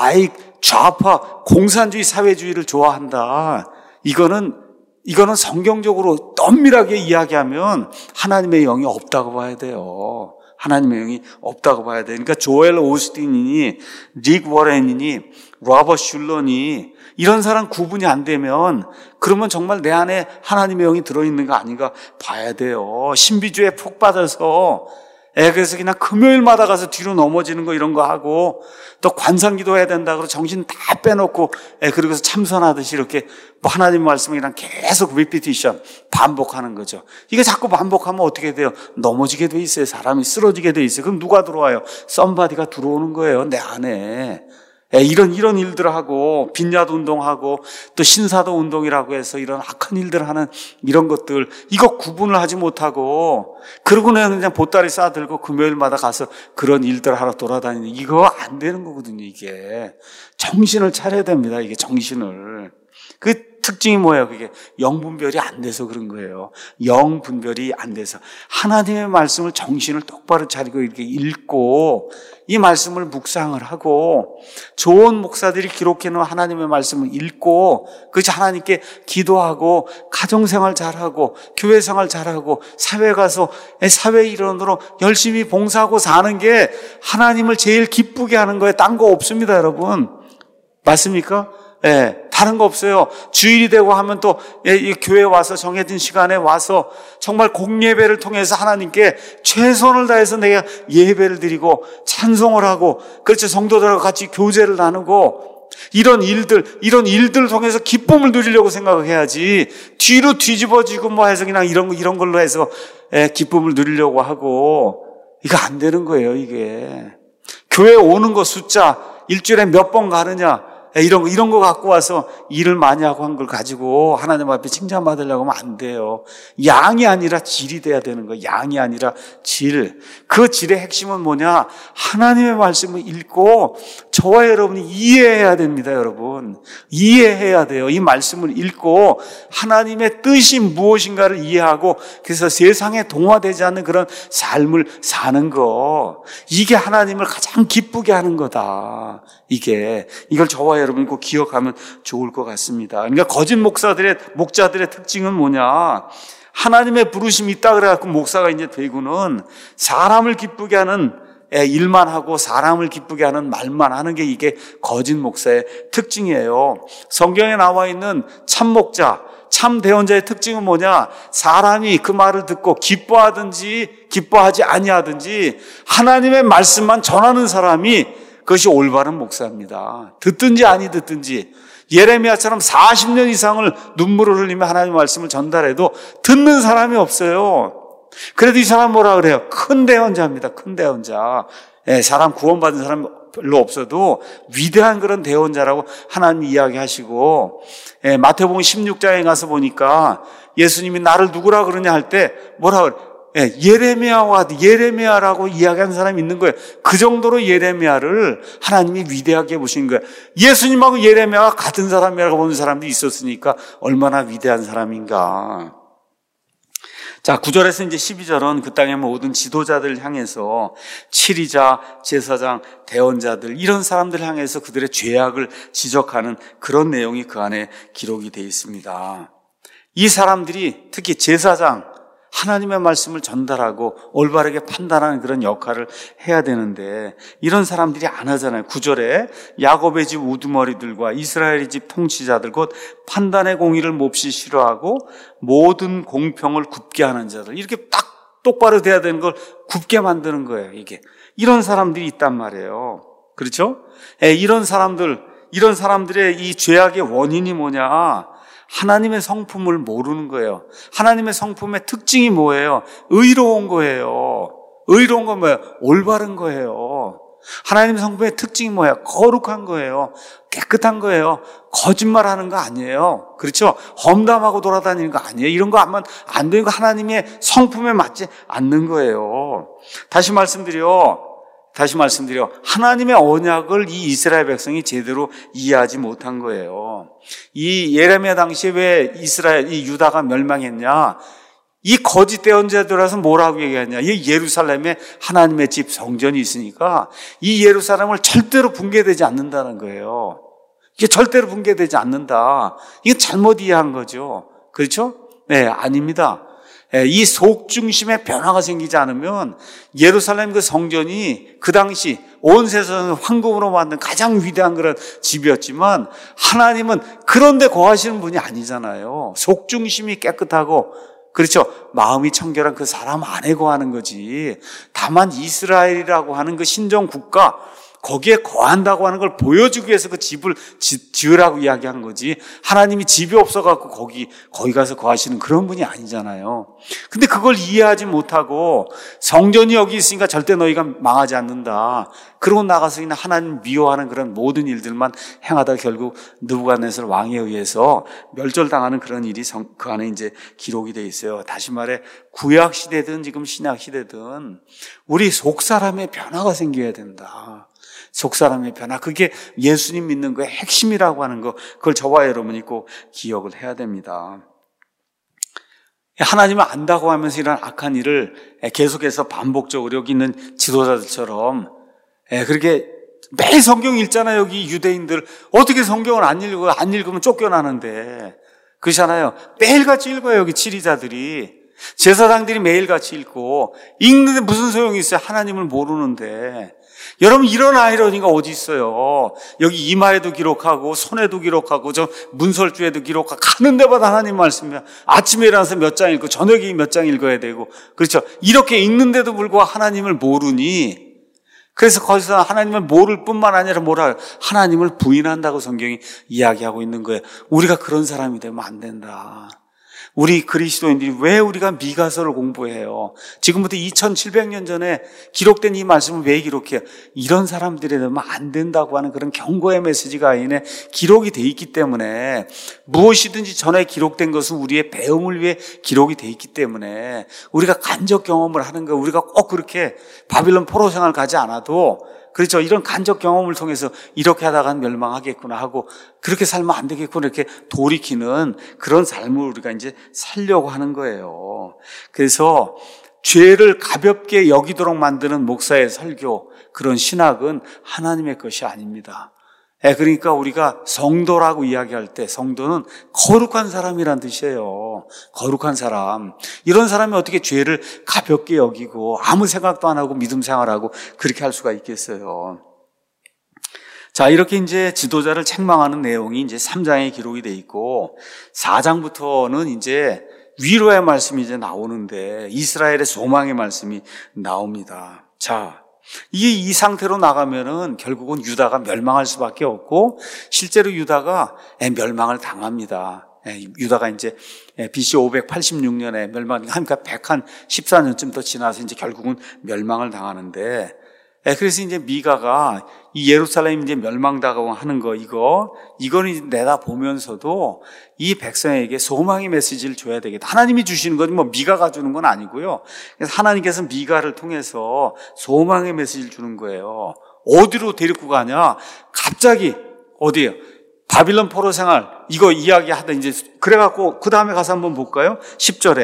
좌파, 공산주의, 사회주의를 좋아한다. 이거는 성경적으로 엄밀하게 이야기하면 하나님의 영이 없다고 봐야 돼요. 하나님의 영이 없다고 봐야 돼요. 그러니까 조엘 오스틴이니, 릭 워렌이니, 로버트 슐러니 이런 사람 구분이 안 되면 그러면 정말 내 안에 하나님의 영이 들어있는 거 아닌가 봐야 돼요. 신비주의에 푹 빠져서 그래서 그냥 금요일마다 가서 뒤로 넘어지는 거 이런 거 하고 또 관상기도 해야 된다 그러고 정신 다 빼놓고 그러고서 참선하듯이 이렇게 뭐 하나님 말씀을 그냥 계속 리피티션 반복하는 거죠. 이게 자꾸 반복하면 어떻게 돼요? 넘어지게 돼 있어요. 사람이 쓰러지게 돼 있어요. 그럼 누가 들어와요? 썸바디가 들어오는 거예요. 내 안에. 이런 일들을 하고 빈야도 운동하고 또 신사도 운동이라고 해서 이런 악한 일들을 하는 이런 것들 이거 구분을 하지 못하고 그러고는 그냥 보따리 싸들고 금요일마다 가서 그런 일들을 하러 돌아다니는 이거 안 되는 거거든요. 이게 정신을 차려야 됩니다. 이게 정신을. 그 특징이 뭐예요? 그게 영분별이 안 돼서 그런 거예요. 영분별이 안 돼서 하나님의 말씀을 정신을 똑바로 차리고 이렇게 읽고 이 말씀을 묵상을 하고 좋은 목사들이 기록해놓은 하나님의 말씀을 읽고 그래서 하나님께 기도하고 가정생활 잘하고 교회생활 잘하고 사회 가서 사회 일원으로 열심히 봉사하고 사는 게 하나님을 제일 기쁘게 하는 거예요. 딴 거 없습니다, 여러분. 맞습니까? 다른 거 없어요. 주일이 되고 하면 또 교회에 와서 정해진 시간에 와서 정말 공예배를 통해서 하나님께 최선을 다해서 내가 예배를 드리고 찬송을 하고 그렇죠. 성도들하고 같이 교제를 나누고 이런 일들을 통해서 기쁨을 누리려고 생각을 해야지 뒤로 뒤집어지고 뭐 해서 그냥 이런 걸로 해서 기쁨을 누리려고 하고 이거 안 되는 거예요. 이게 교회 오는 거 숫자 일주일에 몇 번 가느냐 이런 거 갖고 와서 일을 많이 하고 한 걸 가지고 하나님 앞에 칭찬받으려고 하면 안 돼요. 양이 아니라 질이 돼야 되는 거예요. 양이 아니라 질. 그 질의 핵심은 뭐냐? 하나님의 말씀을 읽고 저와 여러분이 이해해야 됩니다, 여러분. 이해해야 돼요. 이 말씀을 읽고 하나님의 뜻이 무엇인가를 이해하고 그래서 세상에 동화되지 않는 그런 삶을 사는 거. 이게 하나님을 가장 기쁘게 하는 거다. 이걸 저와 여러분이 꼭 기억하면 좋을 것 같습니다. 그러니까 거짓 목자들의 특징은 뭐냐? 하나님의 부르심이 있다 그래갖고 목사가 이제 되고는 사람을 기쁘게 하는 일만 하고 사람을 기쁘게 하는 말만 하는 게 이게 거짓 목사의 특징이에요. 성경에 나와 있는 참 목자, 참 대언자의 특징은 뭐냐? 사람이 그 말을 듣고 기뻐하든지 기뻐하지 아니하든지 하나님의 말씀만 전하는 사람이 그것이 올바른 목사입니다. 듣든지 아니 듣든지 예레미야처럼 40년 이상을 눈물을 흘리며 하나님의 말씀을 전달해도 듣는 사람이 없어요. 그래도 이 사람 뭐라 그래요? 큰 대언자입니다. 큰 대언자. 사람 구원받은 사람 별로 없어도 위대한 그런 대언자라고 하나님이 이야기하시고 마태복음 16장에 가서 보니까 예수님이 나를 누구라 그러냐 할 때 뭐라 그래요? 예레미야라고 이야기하는 사람이 있는 거예요. 그 정도로 예레미야를 하나님이 위대하게 보신 거예요. 예수님하고 예레미야가 같은 사람이라고 보는 사람도 있었으니까 얼마나 위대한 사람인가. 자, 9절에서 이제 12절은 그 땅의 모든 지도자들을 향해서 치리자, 제사장, 대언자들 이런 사람들을 향해서 그들의 죄악을 지적하는 그런 내용이 그 안에 기록이 되어 있습니다. 이 사람들이 특히 제사장 하나님의 말씀을 전달하고 올바르게 판단하는 그런 역할을 해야 되는데 이런 사람들이 안 하잖아요. 9절에 야곱의 집 우두머리들과 이스라엘의 집 통치자들 곧 판단의 공의를 몹시 싫어하고 모든 공평을 굽게 하는 자들, 이렇게 딱 똑바로 돼야 되는 걸 굽게 만드는 거예요. 이게 이런 사람들이 있단 말이에요. 그렇죠? 이런 사람들의 이 죄악의 원인이 뭐냐? 하나님의 성품을 모르는 거예요. 하나님의 성품의 특징이 뭐예요? 의로운 거예요. 의로운 건 뭐예요? 올바른 거예요. 하나님의 성품의 특징이 뭐예요? 거룩한 거예요. 깨끗한 거예요. 거짓말하는 거 아니에요. 그렇죠? 험담하고 돌아다니는 거 아니에요. 이런 거 하면 안 되는 거, 하나님의 성품에 맞지 않는 거예요. 다시 말씀드려 하나님의 언약을 이 이스라엘 백성이 제대로 이해하지 못한 거예요. 이 예레미야 당시에 왜 이 유다가 멸망했냐? 이 거짓 대언자들에서 뭐라고 얘기하냐? 이 예루살렘에 하나님의 집 성전이 있으니까 이 예루살렘을 절대로 붕괴되지 않는다는 거예요. 이게 절대로 붕괴되지 않는다. 이건 잘못 이해한 거죠. 그렇죠? 네, 아닙니다. 이 속중심의 변화가 생기지 않으면 예루살렘 그 성전이 그 당시 온 세상을 황금으로 만든 가장 위대한 그런 집이었지만 하나님은 그런데 거하시는 분이 아니잖아요. 속중심이 깨끗하고, 그렇죠, 마음이 청결한 그 사람 안에 거하는 거지. 다만 이스라엘이라고 하는 그 신정 국가, 거기에 거한다고 하는 걸 보여주기 위해서 그 집을 지으라고 이야기한 거지, 하나님이 집이 없어갖고 거기 가서 거하시는 그런 분이 아니잖아요. 근데 그걸 이해하지 못하고 성전이 여기 있으니까 절대 너희가 망하지 않는다, 그러고 나가서 그냥 하나님 미워하는 그런 모든 일들만 행하다 결국 느부갓네살 왕에 의해서 멸절당하는 그런 일이 그 안에 이제 기록이 돼 있어요. 다시 말해 구약 시대든 지금 신약 시대든 우리 속 사람의 변화가 생겨야 된다. 속 사람의 변화, 그게 예수님 믿는 거의 핵심이라고 하는 거, 그걸 저와 여러분이 꼭 기억을 해야 됩니다. 하나님을 안다고 하면서 이런 악한 일을 계속해서 반복적으로 여기 있는 지도자들처럼 그렇게 매일 성경 읽잖아요. 여기 유대인들 어떻게 성경을 안 읽어요? 안 읽으면 쫓겨나는데, 그렇잖아요. 매일같이 읽어요. 여기 지리자들이, 제사장들이 매일같이 읽고, 읽는데 무슨 소용이 있어요? 하나님을 모르는데. 여러분, 이런 아이러니가 어디 있어요? 여기 이마에도 기록하고 손에도 기록하고 저 문설주에도 기록하고 가는 데마다 하나님 말씀이야. 아침에 일어나서 몇 장 읽고 저녁에 몇 장 읽어야 되고, 그렇죠? 이렇게 읽는데도 불구하고 하나님을 모르니, 그래서 거기서 하나님을 모를 뿐만 아니라 하나님을 부인한다고 성경이 이야기하고 있는 거예요. 우리가 그런 사람이 되면 안 된다. 우리 그리스도인들이 왜 우리가 미가서를 공부해요? 지금부터 2700년 전에 기록된 이 말씀을 왜 기록해요? 이런 사람들이 되면 안 된다고 하는 그런 경고의 메시지가 안에 기록이 돼 있기 때문에, 무엇이든지 전에 기록된 것은 우리의 배움을 위해 기록이 돼 있기 때문에 우리가 간접 경험을 하는 거예요. 우리가 꼭 그렇게 바빌론 포로 생활 가지 않아도, 그렇죠, 이런 간접 경험을 통해서 이렇게 하다간 멸망하겠구나 하고 그렇게 살면 안 되겠구나 이렇게 돌이키는 그런 삶을 우리가 이제 살려고 하는 거예요. 그래서 죄를 가볍게 여기도록 만드는 목사의 설교, 그런 신학은 하나님의 것이 아닙니다. 그러니까 우리가 성도라고 이야기할 때 성도는 거룩한 사람이란 뜻이에요. 거룩한 사람. 이런 사람이 어떻게 죄를 가볍게 여기고 아무 생각도 안 하고 믿음 생활하고 그렇게 할 수가 있겠어요. 자, 이렇게 이제 지도자를 책망하는 내용이 이제 3장에 기록이 돼 있고 4장부터는 이제 위로의 말씀이 이제 나오는데 이스라엘의 소망의 말씀이 나옵니다. 자, 이 상태로 나가면은 결국은 유다가 멸망할 수밖에 없고, 실제로 유다가 멸망을 당합니다. 유다가 이제 BC 586년에 멸망하니까 114년쯤 더 지나서 이제 결국은 멸망을 당하는데, 그래서 이제 미가가 이 예루살렘 이제 멸망당하고 하는 거, 이거는 내다 보면서도 이 백성에게 소망의 메시지를 줘야 되겠다. 하나님이 주시는 건 뭐 미가가 주는 건 아니고요. 그래서 하나님께서 미가를 통해서 소망의 메시지를 주는 거예요. 어디로 데리고 가냐? 갑자기 어디에요? 바빌론 포로 생활 이거 이야기하다 이제 그래갖고 그 다음에 가서 한번 볼까요? 10절에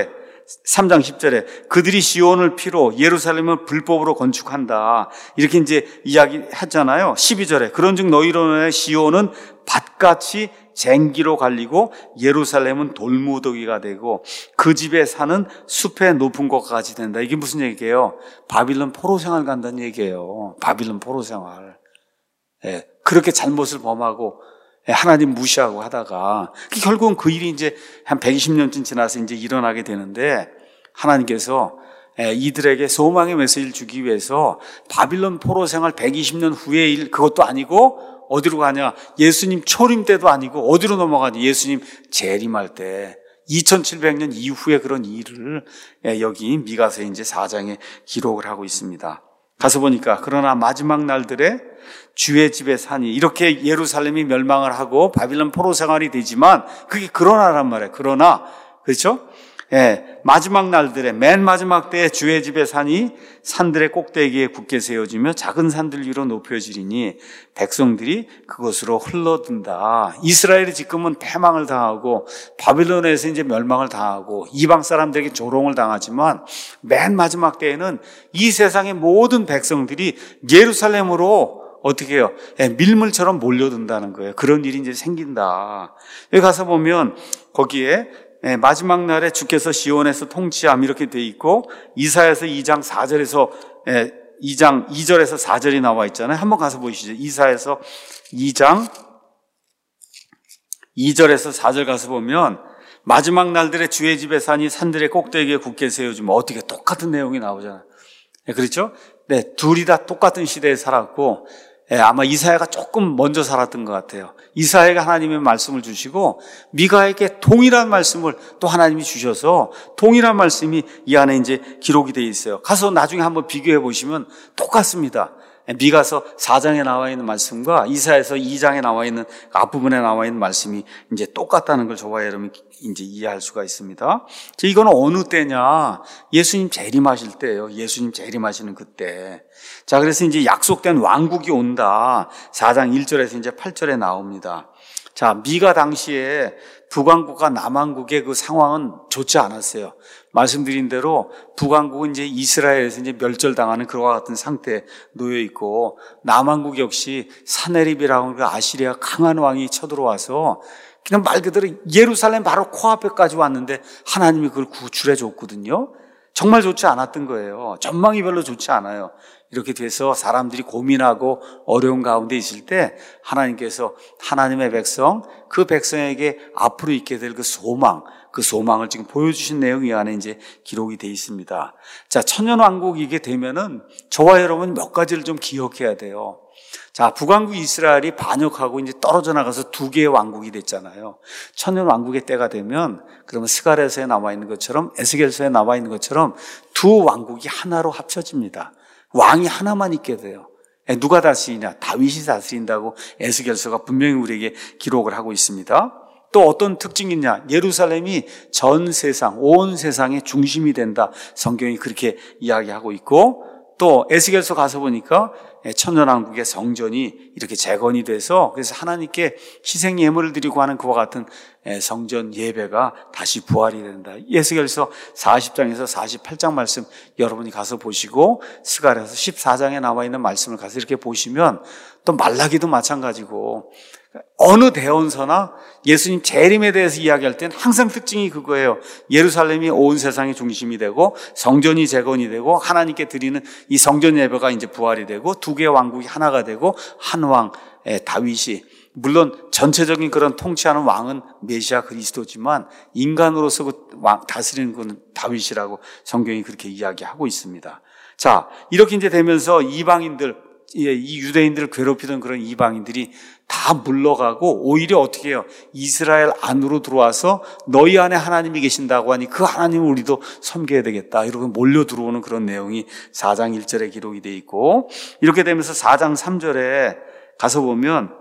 3장 10절에 그들이 시온을 피로 예루살렘을 불법으로 건축한다. 이렇게 이제 이야기하잖아요. 12절에 그런즉 너희로 인하여 시온은 밭같이 쟁기로 갈리고 예루살렘은 돌무더기가 되고 그 집에 사는 숲의 높은 곳과 같이 된다. 이게 무슨 얘기예요? 바빌론 포로 생활 간다는 얘기예요. 바빌론 포로 생활. 예, 그렇게 잘못을 범하고 하나님 무시하고 하다가 결국은 그 일이 이제 한 120년쯤 지나서 이제 일어나게 되는데 하나님께서 이들에게 소망의 메시지를 주기 위해서 바빌론 포로 생활 120년 후의 일 그것도 아니고 어디로 가냐? 예수님 초림 때도 아니고 어디로 넘어가냐? 예수님 재림할 때 2700년 이후에 그런 일을 여기 미가서 이제 4장에 기록을 하고 있습니다. 가서 보니까 그러나 마지막 날들에 주의 집에 사니 이렇게 예루살렘이 멸망을 하고 바빌론 포로 생활이 되지만 그게 그러나란 말이에요. 그러나 그렇죠? 마지막 날들에 맨 마지막 때에 주의 집에 사니 산들의 꼭대기에 굳게 세워지며 작은 산들 위로 높여지리니 백성들이 그곳으로 흘러든다. 이스라엘이 지금은 패망을 당하고 바빌론에서 이제 멸망을 당하고 이방 사람들에게 조롱을 당하지만 맨 마지막 때에는 이 세상의 모든 백성들이 예루살렘으로 어떻게 해요? 밀물처럼 몰려든다는 거예요. 그런 일이 이제 생긴다. 여기 가서 보면 거기에 마지막 날에 주께서 시온에서 통치함 이렇게 돼 있고 이사야서 2장 4절에서 2장 2절에서 4절이 나와 있잖아요. 한번 가서 보시죠. 이사야서 2장 2절에서 4절 가서 보면 마지막 날들에 주의 집에 사니 산들의 꼭대기에 굳게 세워주면 어떻게 똑같은 내용이 나오잖아요. 그렇죠? 네, 둘이 다 똑같은 시대에 살았고 아마 이사야가 조금 먼저 살았던 것 같아요. 이사야가 하나님의 말씀을 주시고 미가에게 동일한 말씀을 또 하나님이 주셔서 동일한 말씀이 이 안에 이제 기록이 되어 있어요. 가서 나중에 한번 비교해 보시면 똑같습니다. 미가서 4장에 나와 있는 말씀과 이사야서 2장에 나와 있는 앞부분에 나와 있는 말씀이 이제 똑같다는 걸 저와 여러분이 이제 이해할 수가 있습니다. 이거는 어느 때냐? 예수님 재림하실 때예요. 예수님 재림하시는 그때. 자, 그래서 이제 약속된 왕국이 온다. 4장 1절에서 이제 8절에 나옵니다. 자, 미가 당시에 북왕국과 남왕국의 그 상황은 좋지 않았어요. 말씀드린 대로 북왕국은 이제 이스라엘에서 이제 멸절당하는 그와 같은 상태에 놓여 있고 남왕국 역시 사네립이라고 하는 그 아시리아 강한 왕이 쳐들어와서 그냥 말 그대로 예루살렘 바로 코앞에까지 왔는데 하나님이 그걸 구출해 줬거든요. 정말 좋지 않았던 거예요. 전망이 별로 좋지 않아요. 이렇게 돼서 사람들이 고민하고 어려운 가운데 있을 때 하나님께서 하나님의 백성, 그 백성에게 앞으로 있게 될 그 소망을 지금 보여주신 내용이 안에 이제 기록이 되어 있습니다. 자, 천년왕국이게 되면은 저와 여러분 몇 가지를 좀 기억해야 돼요. 자, 북왕국 이스라엘이 반역하고 이제 떨어져 나가서 두 개의 왕국이 됐잖아요. 천년왕국의 때가 되면 그러면 스가랴서에 나와 있는 것처럼 에스겔서에 나와 있는 것처럼 두 왕국이 하나로 합쳐집니다. 왕이 하나만 있게 돼요. 누가 다스리냐? 다윗이 다스린다고 에스겔서가 분명히 우리에게 기록을 하고 있습니다. 또 어떤 특징이 있냐? 예루살렘이 전 세상, 온 세상의 중심이 된다. 성경이 그렇게 이야기하고 있고 또 에스겔서 가서 보니까 천년왕국의 성전이 이렇게 재건이 돼서 그래서 하나님께 희생 예물을 드리고 하는 그와 같은 성전 예배가 다시 부활이 된다. 에스겔서 40장에서 48장 말씀 여러분이 가서 보시고 스가랴서 14장에 나와 있는 말씀을 가서 이렇게 보시면 또 말라기도 마찬가지고 어느 대언서나 예수님 재림에 대해서 이야기할 때는 항상 특징이 그거예요. 예루살렘이 온 세상의 중심이 되고 성전이 재건이 되고 하나님께 드리는 이 성전 예배가 이제 부활이 되고 두 개의 왕국이 하나가 되고 한 왕 다윗이 물론 전체적인 그런 통치하는 왕은 메시아 그리스도지만 인간으로서 그 왕 다스리는 건 다윗이라고 성경이 그렇게 이야기하고 있습니다. 자, 이렇게 이제 되면서 이방인들 이 유대인들을 괴롭히던 그런 이방인들이 다 물러가고 오히려 어떻게 해요? 이스라엘 안으로 들어와서 너희 안에 하나님이 계신다고 하니 그 하나님을 우리도 섬겨야 되겠다. 이러고 몰려 들어오는 그런 내용이 4장 1절에 기록이 되어 있고 이렇게 되면서 4장 3절에 가서 보면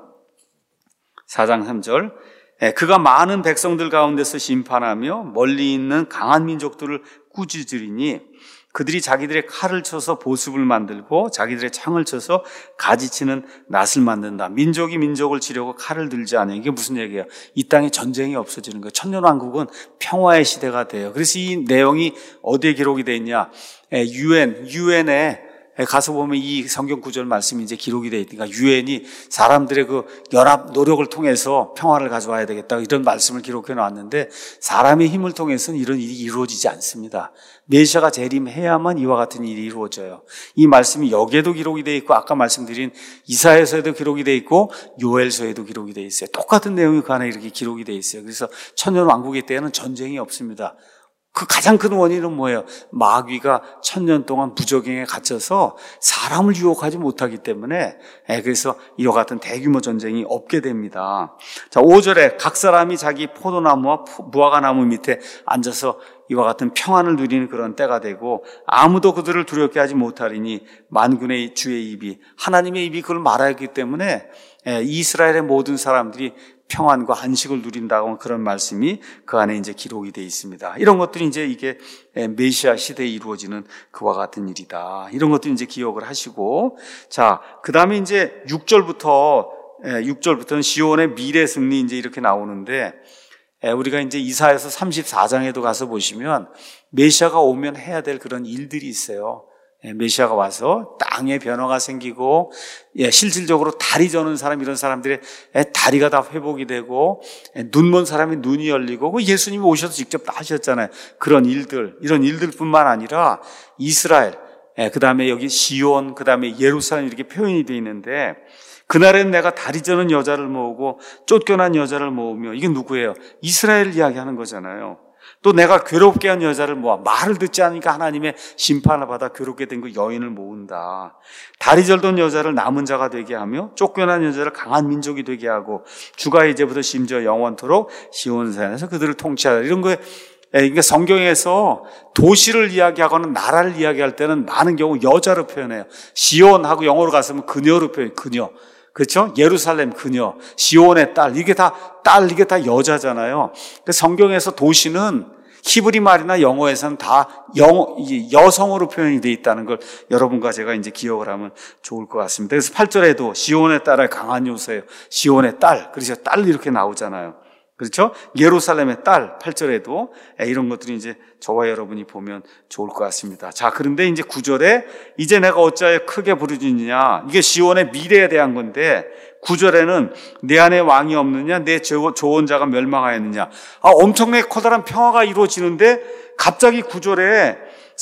4장 3절 그가 많은 백성들 가운데서 심판하며 멀리 있는 강한 민족들을 꾸짖으리니 그들이 자기들의 칼을 쳐서 보습을 만들고 자기들의 창을 쳐서 가지치는 낫을 만든다. 민족이 민족을 치려고 칼을 들지 않아요. 이게 무슨 얘기예요? 이 땅에 전쟁이 없어지는 거예요. 천년왕국은 평화의 시대가 돼요. 그래서 이 내용이 어디에 기록이 되어 있냐? 유엔에 가서 보면 이 성경 구절 말씀이 이제 기록이 되어 있으니까 유엔이 사람들의 그 연합 노력을 통해서 평화를 가져와야 되겠다 이런 말씀을 기록해 놨는데 사람의 힘을 통해서는 이런 일이 이루어지지 않습니다. 메시아가 재림해야만 이와 같은 일이 이루어져요. 이 말씀이 여기에도 기록이 되어 있고 아까 말씀드린 이사야서에도 기록이 되어 있고 요엘서에도 기록이 되어 있어요. 똑같은 내용이 그 안에 이렇게 기록이 되어 있어요. 그래서 천년왕국의 때에는 전쟁이 없습니다. 그 가장 큰 원인은 뭐예요? 마귀가 1000년 동안 무적행에 갇혀서 사람을 유혹하지 못하기 때문에 그래서 이와 같은 대규모 전쟁이 없게 됩니다. 자, 5절에 각 사람이 자기 포도나무와 무화과나무 밑에 앉아서 이와 같은 평안을 누리는 그런 때가 되고 아무도 그들을 두렵게 하지 못하리니 만군의 주의 입이 하나님의 입이 그걸 말하기 때문에 이스라엘의 모든 사람들이 평안과 안식을 누린다고 그런 말씀이 그 안에 이제 기록이 되어 있습니다. 이런 것들이 이제 이게 메시아 시대에 이루어지는 그와 같은 일이다. 이런 것들 이제 기억을 하시고, 자, 그 다음에 이제 6절부터는 시온의 미래 승리 이제 이렇게 나오는데, 우리가 이제 이사야서 34장에도 가서 보시면 메시아가 오면 해야 될 그런 일들이 있어요. 메시아가 와서 땅에 변화가 생기고 실질적으로 다리 저는 사람 이런 사람들의 다리가 다 회복이 되고 눈먼 사람이 눈이 열리고 예수님이 오셔서 직접 다 하셨잖아요. 그런 일들 이런 일들뿐만 아니라 이스라엘 그다음에 여기 시온 그다음에 예루살렘 이렇게 표현이 되어 있는데 그날엔 내가 다리 저는 여자를 모으고 쫓겨난 여자를 모으며 이게 누구예요? 이스라엘을 이야기하는 거잖아요. 또 내가 괴롭게 한 여자를 모아 말을 듣지 않으니까 하나님의 심판을 받아 괴롭게 된 그 여인을 모은다. 다리 절던 여자를 남은 자가 되게 하며 쫓겨난 여자를 강한 민족이 되게 하고 주가 이제부터 심지어 영원토록 시온산에서 그들을 통치하라. 이런 거에 그러니까 성경에서 도시를 이야기하거나 나라를 이야기할 때는 많은 경우 여자로 표현해요. 시온하고 영어로 갔으면 그녀로 표현해요. 그녀. 그렇죠? 예루살렘 그녀, 시온의 딸, 이게 다 여자잖아요. 성경에서 도시는 히브리 말이나 영어에서는 다 여성으로 표현이 되어 있다는 걸 여러분과 제가 이제 기억을 하면 좋을 것 같습니다. 그래서 8절에도 시온의 딸의 강한 요새요. 시온의 딸, 그래서 딸 이렇게 나오잖아요. 그렇죠? 예루살렘의 딸 8절에도 이런 것들이 이제 저와 여러분이 보면 좋을 것 같습니다. 자, 그런데 이제 9절에 이제 내가 어찌하여 크게 부르짖느냐 이게 시온의 미래에 대한 건데 9절에는 내 안에 왕이 없느냐 내 조언자가 멸망하였느냐 엄청나게 커다란 평화가 이루어지는데 갑자기 9절에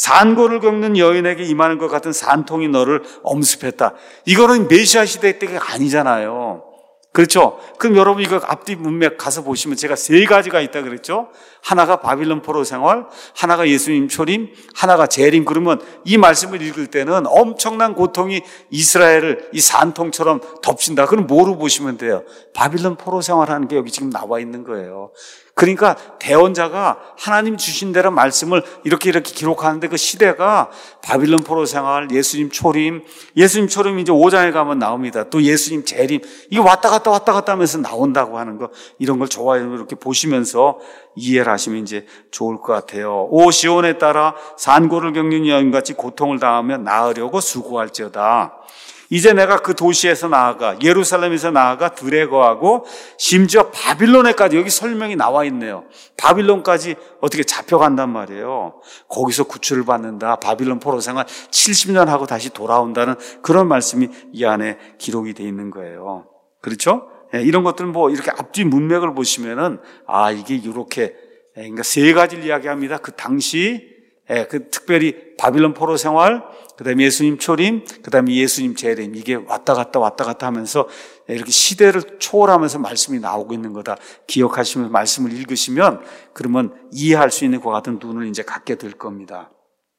산고를 겪는 여인에게 임하는 것 같은 산통이 너를 엄습했다. 이거는 메시아 시대 때가 아니잖아요. 그렇죠? 그럼 여러분 이거 앞뒤 문맥 가서 보시면 제가 세 가지가 있다 그랬죠? 하나가 바빌론 포로 생활, 하나가 예수님 초림, 하나가 재림. 그러면 이 말씀을 읽을 때는 엄청난 고통이 이스라엘을 이 산통처럼 덮친다. 그럼 뭐로 보시면 돼요? 바빌론 포로 생활하는 게 여기 지금 나와 있는 거예요. 그러니까 대언자가 하나님 주신 대로 말씀을 이렇게 기록하는데 그 시대가 바빌론 포로 생활, 예수님 초림 이제 5장에 가면 나옵니다. 또 예수님 재림 이게 왔다 갔다 하면서 나온다고 하는 거 이런 걸 좋아요. 이렇게 보시면서 이해를 하시면 이제 좋을 것 같아요. 오 시온에 따라 산고를 겪는 여인같이 고통을 당하며 나으려고 수고할지어다. 이제 내가 그 도시에서 나아가 예루살렘에서 나아가 들에 거하고 심지어 바빌론에까지 여기 설명이 나와 있네요. 바빌론까지 어떻게 잡혀간단 말이에요. 거기서 구출을 받는다. 바빌론 포로 생활 70년 하고 다시 돌아온다는 그런 말씀이 이 안에 기록이 되어 있는 거예요. 그렇죠? 이런 것들은 뭐 이렇게 앞뒤 문맥을 보시면은 이게 이렇게 그러니까 세 가지를 이야기합니다. 그 당시 그 특별히 바빌론 포로 생활, 그다음에 예수님 초림, 그다음에 예수님 재림 이게 왔다 갔다 하면서 이렇게 시대를 초월하면서 말씀이 나오고 있는 거다. 기억하시면서 말씀을 읽으시면 그러면 이해할 수 있는 것 같은 눈을 이제 갖게 될 겁니다.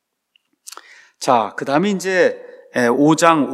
자, 그다음에 이제 5장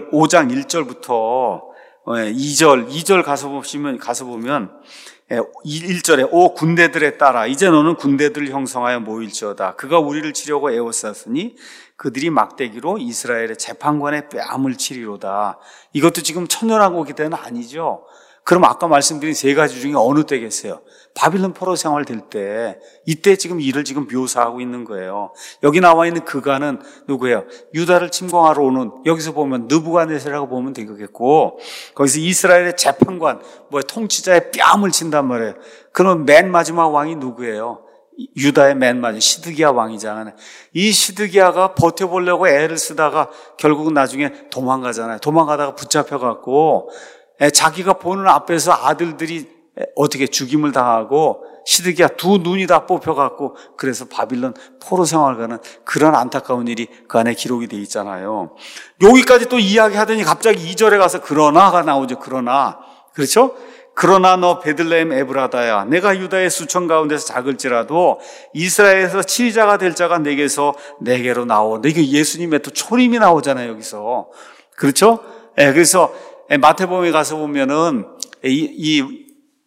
1절부터 2절 가서 보면 1절에 오 군대들에 따라 이제 너는 군대들을 형성하여 모일지어다. 그가 우리를 치려고 에워쌌으니 그들이 막대기로 이스라엘의 재판관의 뺨을 치리로다. 이것도 지금 천년왕국이 때는 아니죠. 그럼 아까 말씀드린 세 가지 중에 어느 때겠어요? 바빌론 포로 생활 될 때, 이때 지금 일을 지금 묘사하고 있는 거예요. 여기 나와 있는 그가는 누구예요? 유다를 침공하러 오는, 여기서 보면 느부갓네살이라고 보면 되겠고, 거기서 이스라엘의 재판관, 통치자의 뺨을 친단 말이에요. 그럼 맨 마지막 왕이 누구예요? 유다의 맨 마지막 시드기야 왕이잖아요. 이 시드기야가 버텨보려고 애를 쓰다가 결국은 나중에 도망가잖아요. 도망가다가 붙잡혀갖고 자기가 보는 앞에서 아들들이 어떻게 죽임을 당하고 시드기야 두 눈이 다 뽑혀갖고 그래서 바빌론 포로 생활을 가는 그런 안타까운 일이 그 안에 기록이 돼 있잖아요. 여기까지 또 이야기하더니 갑자기 2절에 가서 그러나가 나오죠. 그러나. 그렇죠? 그러나 너 베들레헴 에브라다야, 내가 유다의 수천 가운데서 작을지라도 이스라엘에서 치리자가 될 자가 내게로 나오는데, 이게 예수님의 또 초림이 나오잖아요, 여기서. 그렇죠? 그래서 마태복음에 가서 보면은 이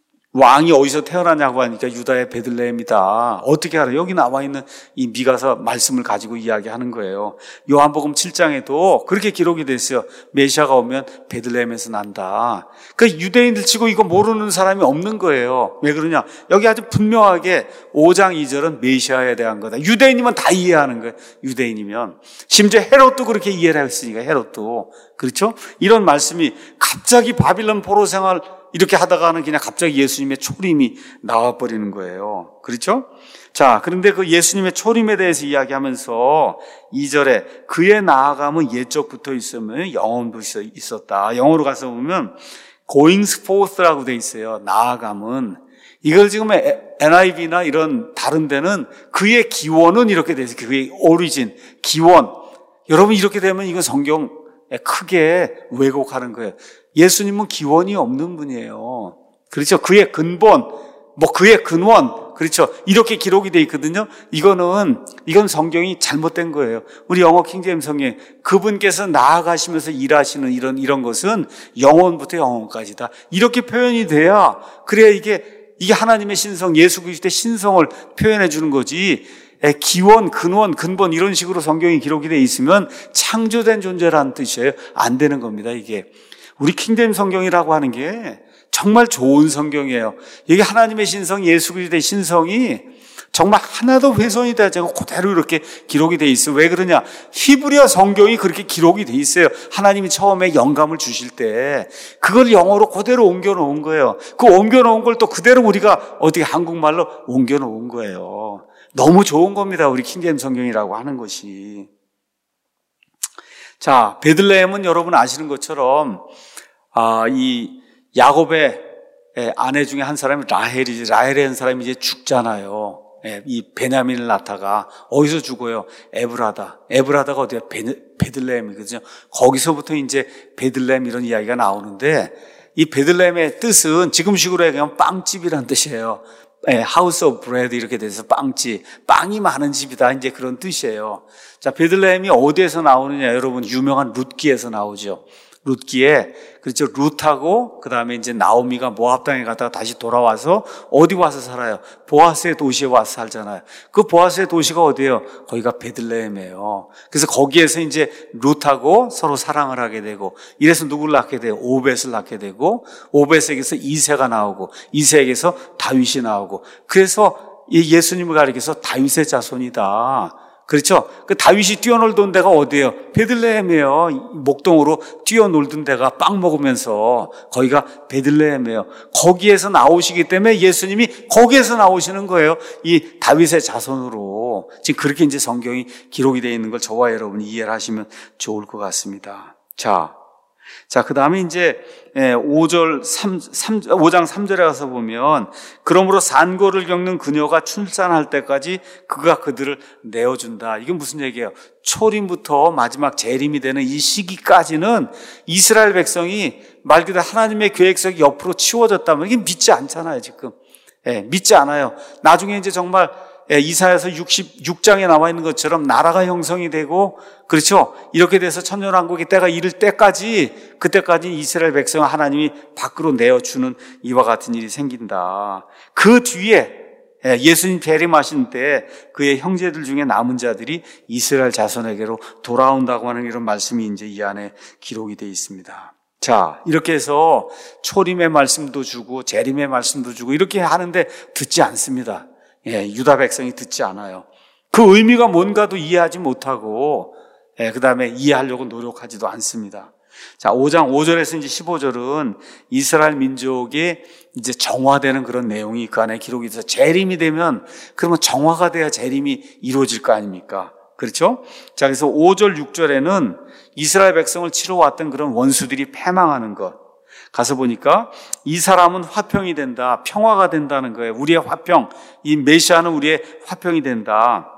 왕이 어디서 태어나냐고 하니까 유다의 베들레헴이다. 어떻게 알아요? 여기 나와 있는 이 미가서 말씀을 가지고 이야기하는 거예요. 요한복음 7장에도 그렇게 기록이 됐어요. 메시아가 오면 베들레헴에서 난다. 그 유대인들 치고 이거 모르는 사람이 없는 거예요. 왜 그러냐? 여기 아주 분명하게 5장 2절은 메시아에 대한 거다. 유대인이면 다 이해하는 거예요. 유대인이면. 심지어 헤롯도 그렇게 이해를 했으니까, 헤롯도. 그렇죠? 이런 말씀이 갑자기 바빌론 포로 생활 이렇게 하다가는 그냥 갑자기 예수님의 초림이 나와버리는 거예요. 그렇죠? 자, 그런데 그 예수님의 초림에 대해서 이야기하면서 2절에 그의 나아감은 옛적부터 있으면 영원부터 있었다. 영어로 가서 보면 going forth라고 돼 있어요. 나아감은. 이걸 지금 NIV나 이런 다른 데는 그의 기원은 이렇게 돼 있어요. 그의 오리진, 기원. 여러분 이렇게 되면 이건 성경 크게 왜곡하는 거예요. 예수님은 기원이 없는 분이에요. 그렇죠? 그의 근본, 그의 근원, 그렇죠? 이렇게 기록이 돼 있거든요. 이건 성경이 잘못된 거예요. 우리 영어 킹제임스 성경, 그분께서 나아가시면서 일하시는 이런 것은 영원부터 영원까지다. 이렇게 표현이 돼야, 그래야 이게 하나님의 신성, 예수 그리스도의 신성을 표현해 주는 거지. 기원, 근원, 근본 이런 식으로 성경이 기록이 돼 있으면 창조된 존재라는 뜻이에요. 안 되는 겁니다, 이게. 우리 킹제임 성경이라고 하는 게 정말 좋은 성경이에요. 이게 하나님의 신성, 예수 그리스도의 신성이 정말 하나도 훼손이 되지 않고 그대로 이렇게 기록이 돼 있어요. 왜 그러냐? 히브리어 성경이 그렇게 기록이 돼 있어요. 하나님이 처음에 영감을 주실 때 그걸 영어로 그대로 옮겨놓은 거예요. 그 옮겨놓은 걸 또 그대로 우리가 어떻게 한국말로 옮겨놓은 거예요. 너무 좋은 겁니다. 우리 킹제임 성경이라고 하는 것이. 자, 베들레헴은 여러분 아시는 것처럼 이 야곱의 아내 중에 한 사람이 라헬이지. 라헬의 한 사람이 이제 죽잖아요. 이 베냐민을 낳다가 어디서 죽어요? 에브라다가 어디야? 베들레헴이거든요. 거기서부터 이제 베들레헴 이런 이야기가 나오는데 이 베들레헴의 뜻은 지금식으로 얘기하면 빵집이라는 뜻이에요. 하우스 오브 브레드 이렇게 돼서 빵집, 빵이 많은 집이다 이제 그런 뜻이에요. 자, 베들레헴이 어디에서 나오느냐? 여러분 유명한 룻기에서 나오죠. 룻기에, 그렇죠. 룻하고 그다음에 이제 나오미가 모압 땅에 갔다가 다시 돌아와서 어디 와서 살아요? 보아스의 도시에 와서 살잖아요. 그 보아스의 도시가 어디예요? 거기가 베들레헴이에요. 그래서 거기에서 이제 룻하고 서로 사랑을 하게 되고, 이래서 누구를 낳게 돼요? 오벳을 낳게 되고, 오벳에게서 이새가 나오고, 이새에게서 다윗이 나오고, 그래서 이 예수님을 가리켜서 다윗의 자손이다. 그렇죠? 그 다윗이 뛰어놀던 데가 어디예요? 베들레헴이에요. 목동으로 뛰어놀던 데가 빵 먹으면서 거기가 베들레헴이에요. 거기에서 나오시기 때문에 예수님이 거기에서 나오시는 거예요. 이 다윗의 자손으로. 지금 그렇게 이제 성경이 기록이 되어 있는 걸 저와 여러분이 이해를 하시면 좋을 것 같습니다. 자, 그 다음에 이제 5장 3절에 가서 보면, 그러므로 산고를 겪는 그녀가 출산할 때까지 그가 그들을 내어준다. 이건 무슨 얘기예요? 초림부터 마지막 재림이 되는 이 시기까지는 이스라엘 백성이 말 그대로 하나님의 계획석이 옆으로 치워졌다면 이게 믿지 않잖아요, 지금. 믿지 않아요. 나중에 이제 정말 이사야서 66장에 나와 있는 것처럼 나라가 형성이 되고, 그렇죠? 이렇게 돼서 천년왕국의 때가 이를 때까지, 그때까지 이스라엘 백성을 하나님이 밖으로 내어주는 이와 같은 일이 생긴다. 그 뒤에 예수님 재림하신 때 그의 형제들 중에 남은 자들이 이스라엘 자손에게로 돌아온다고 하는 이런 말씀이 이제 이 안에 기록이 되어 있습니다. 자, 이렇게 해서 초림의 말씀도 주고 재림의 말씀도 주고 이렇게 하는데 듣지 않습니다. 유다 백성이 듣지 않아요. 그 의미가 뭔가도 이해하지 못하고 그 다음에 이해하려고 노력하지도 않습니다. 자, 5장 5절에서 이제 15절은 이스라엘 민족이 이제 정화되는 그런 내용이 그 안에 기록이 돼서 재림이 되면 그러면 정화가 돼야 재림이 이루어질 거 아닙니까? 그렇죠? 자, 그래서 5절 6절에는 이스라엘 백성을 치러 왔던 그런 원수들이 패망하는 것. 가서 보니까 이 사람은 화평이 된다. 평화가 된다는 거예요. 우리의 화평. 이 메시아는 우리의 화평이 된다.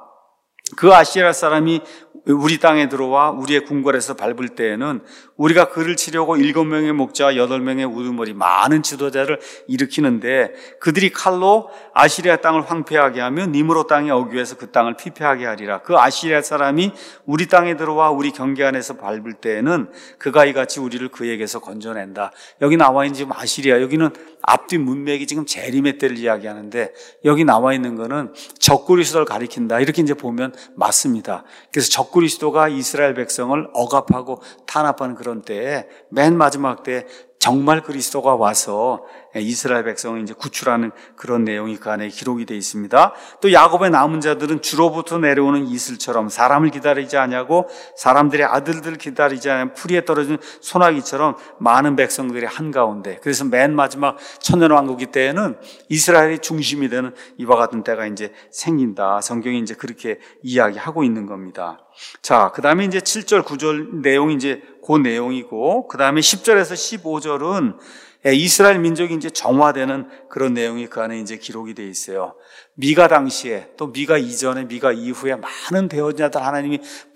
그 아시리아 사람이 우리 땅에 들어와 우리의 궁궐에서 밟을 때에는 우리가 그를 치려고 7명의 목자와 8명의 우두머리 많은 지도자를 일으키는데 그들이 칼로 아시리아 땅을 황폐하게 하며 니므로 땅에 어귀해서 그 땅을 피폐하게 하리라. 그 아시리아 사람이 우리 땅에 들어와 우리 경계 안에서 밟을 때에는 그가 이같이 우리를 그에게서 건져낸다. 여기 나와 있는 지금 아시리아, 여기는 앞뒤 문맥이 지금 재림의 때를 이야기하는데 여기 나와 있는 거는 적그리스도를 가리킨다. 이렇게 이제 보면 맞습니다. 그래서 적그리스도가 이스라엘 백성을 억압하고 탄압하는 그런 때에 맨 마지막 때 정말 그리스도가 와서 이스라엘 백성을 이제 구출하는 그런 내용이 그 안에 기록이 되어 있습니다. 또 야곱의 남은 자들은 주로부터 내려오는 이슬처럼 사람을 기다리지 아니하고 사람들의 아들들 기다리지 아니하고 풀이에 떨어진 소나기처럼 많은 백성들이 한가운데, 그래서 맨 마지막 천년왕국기 때에는 이스라엘이 중심이 되는 이와 같은 때가 이제 생긴다. 성경이 이제 그렇게 이야기하고 있는 겁니다. 자, 그 다음에 이제 7절, 9절 내용이 이제 그 내용이고, 그 다음에 10절에서 15절은 이스라엘 민족이 이제 정화되는 그런 내용이 그 안에 이제 기록이 되어 있어요. 미가 당시에 또 미가 이전에 미가 이후에 많은 대언자들 하나님이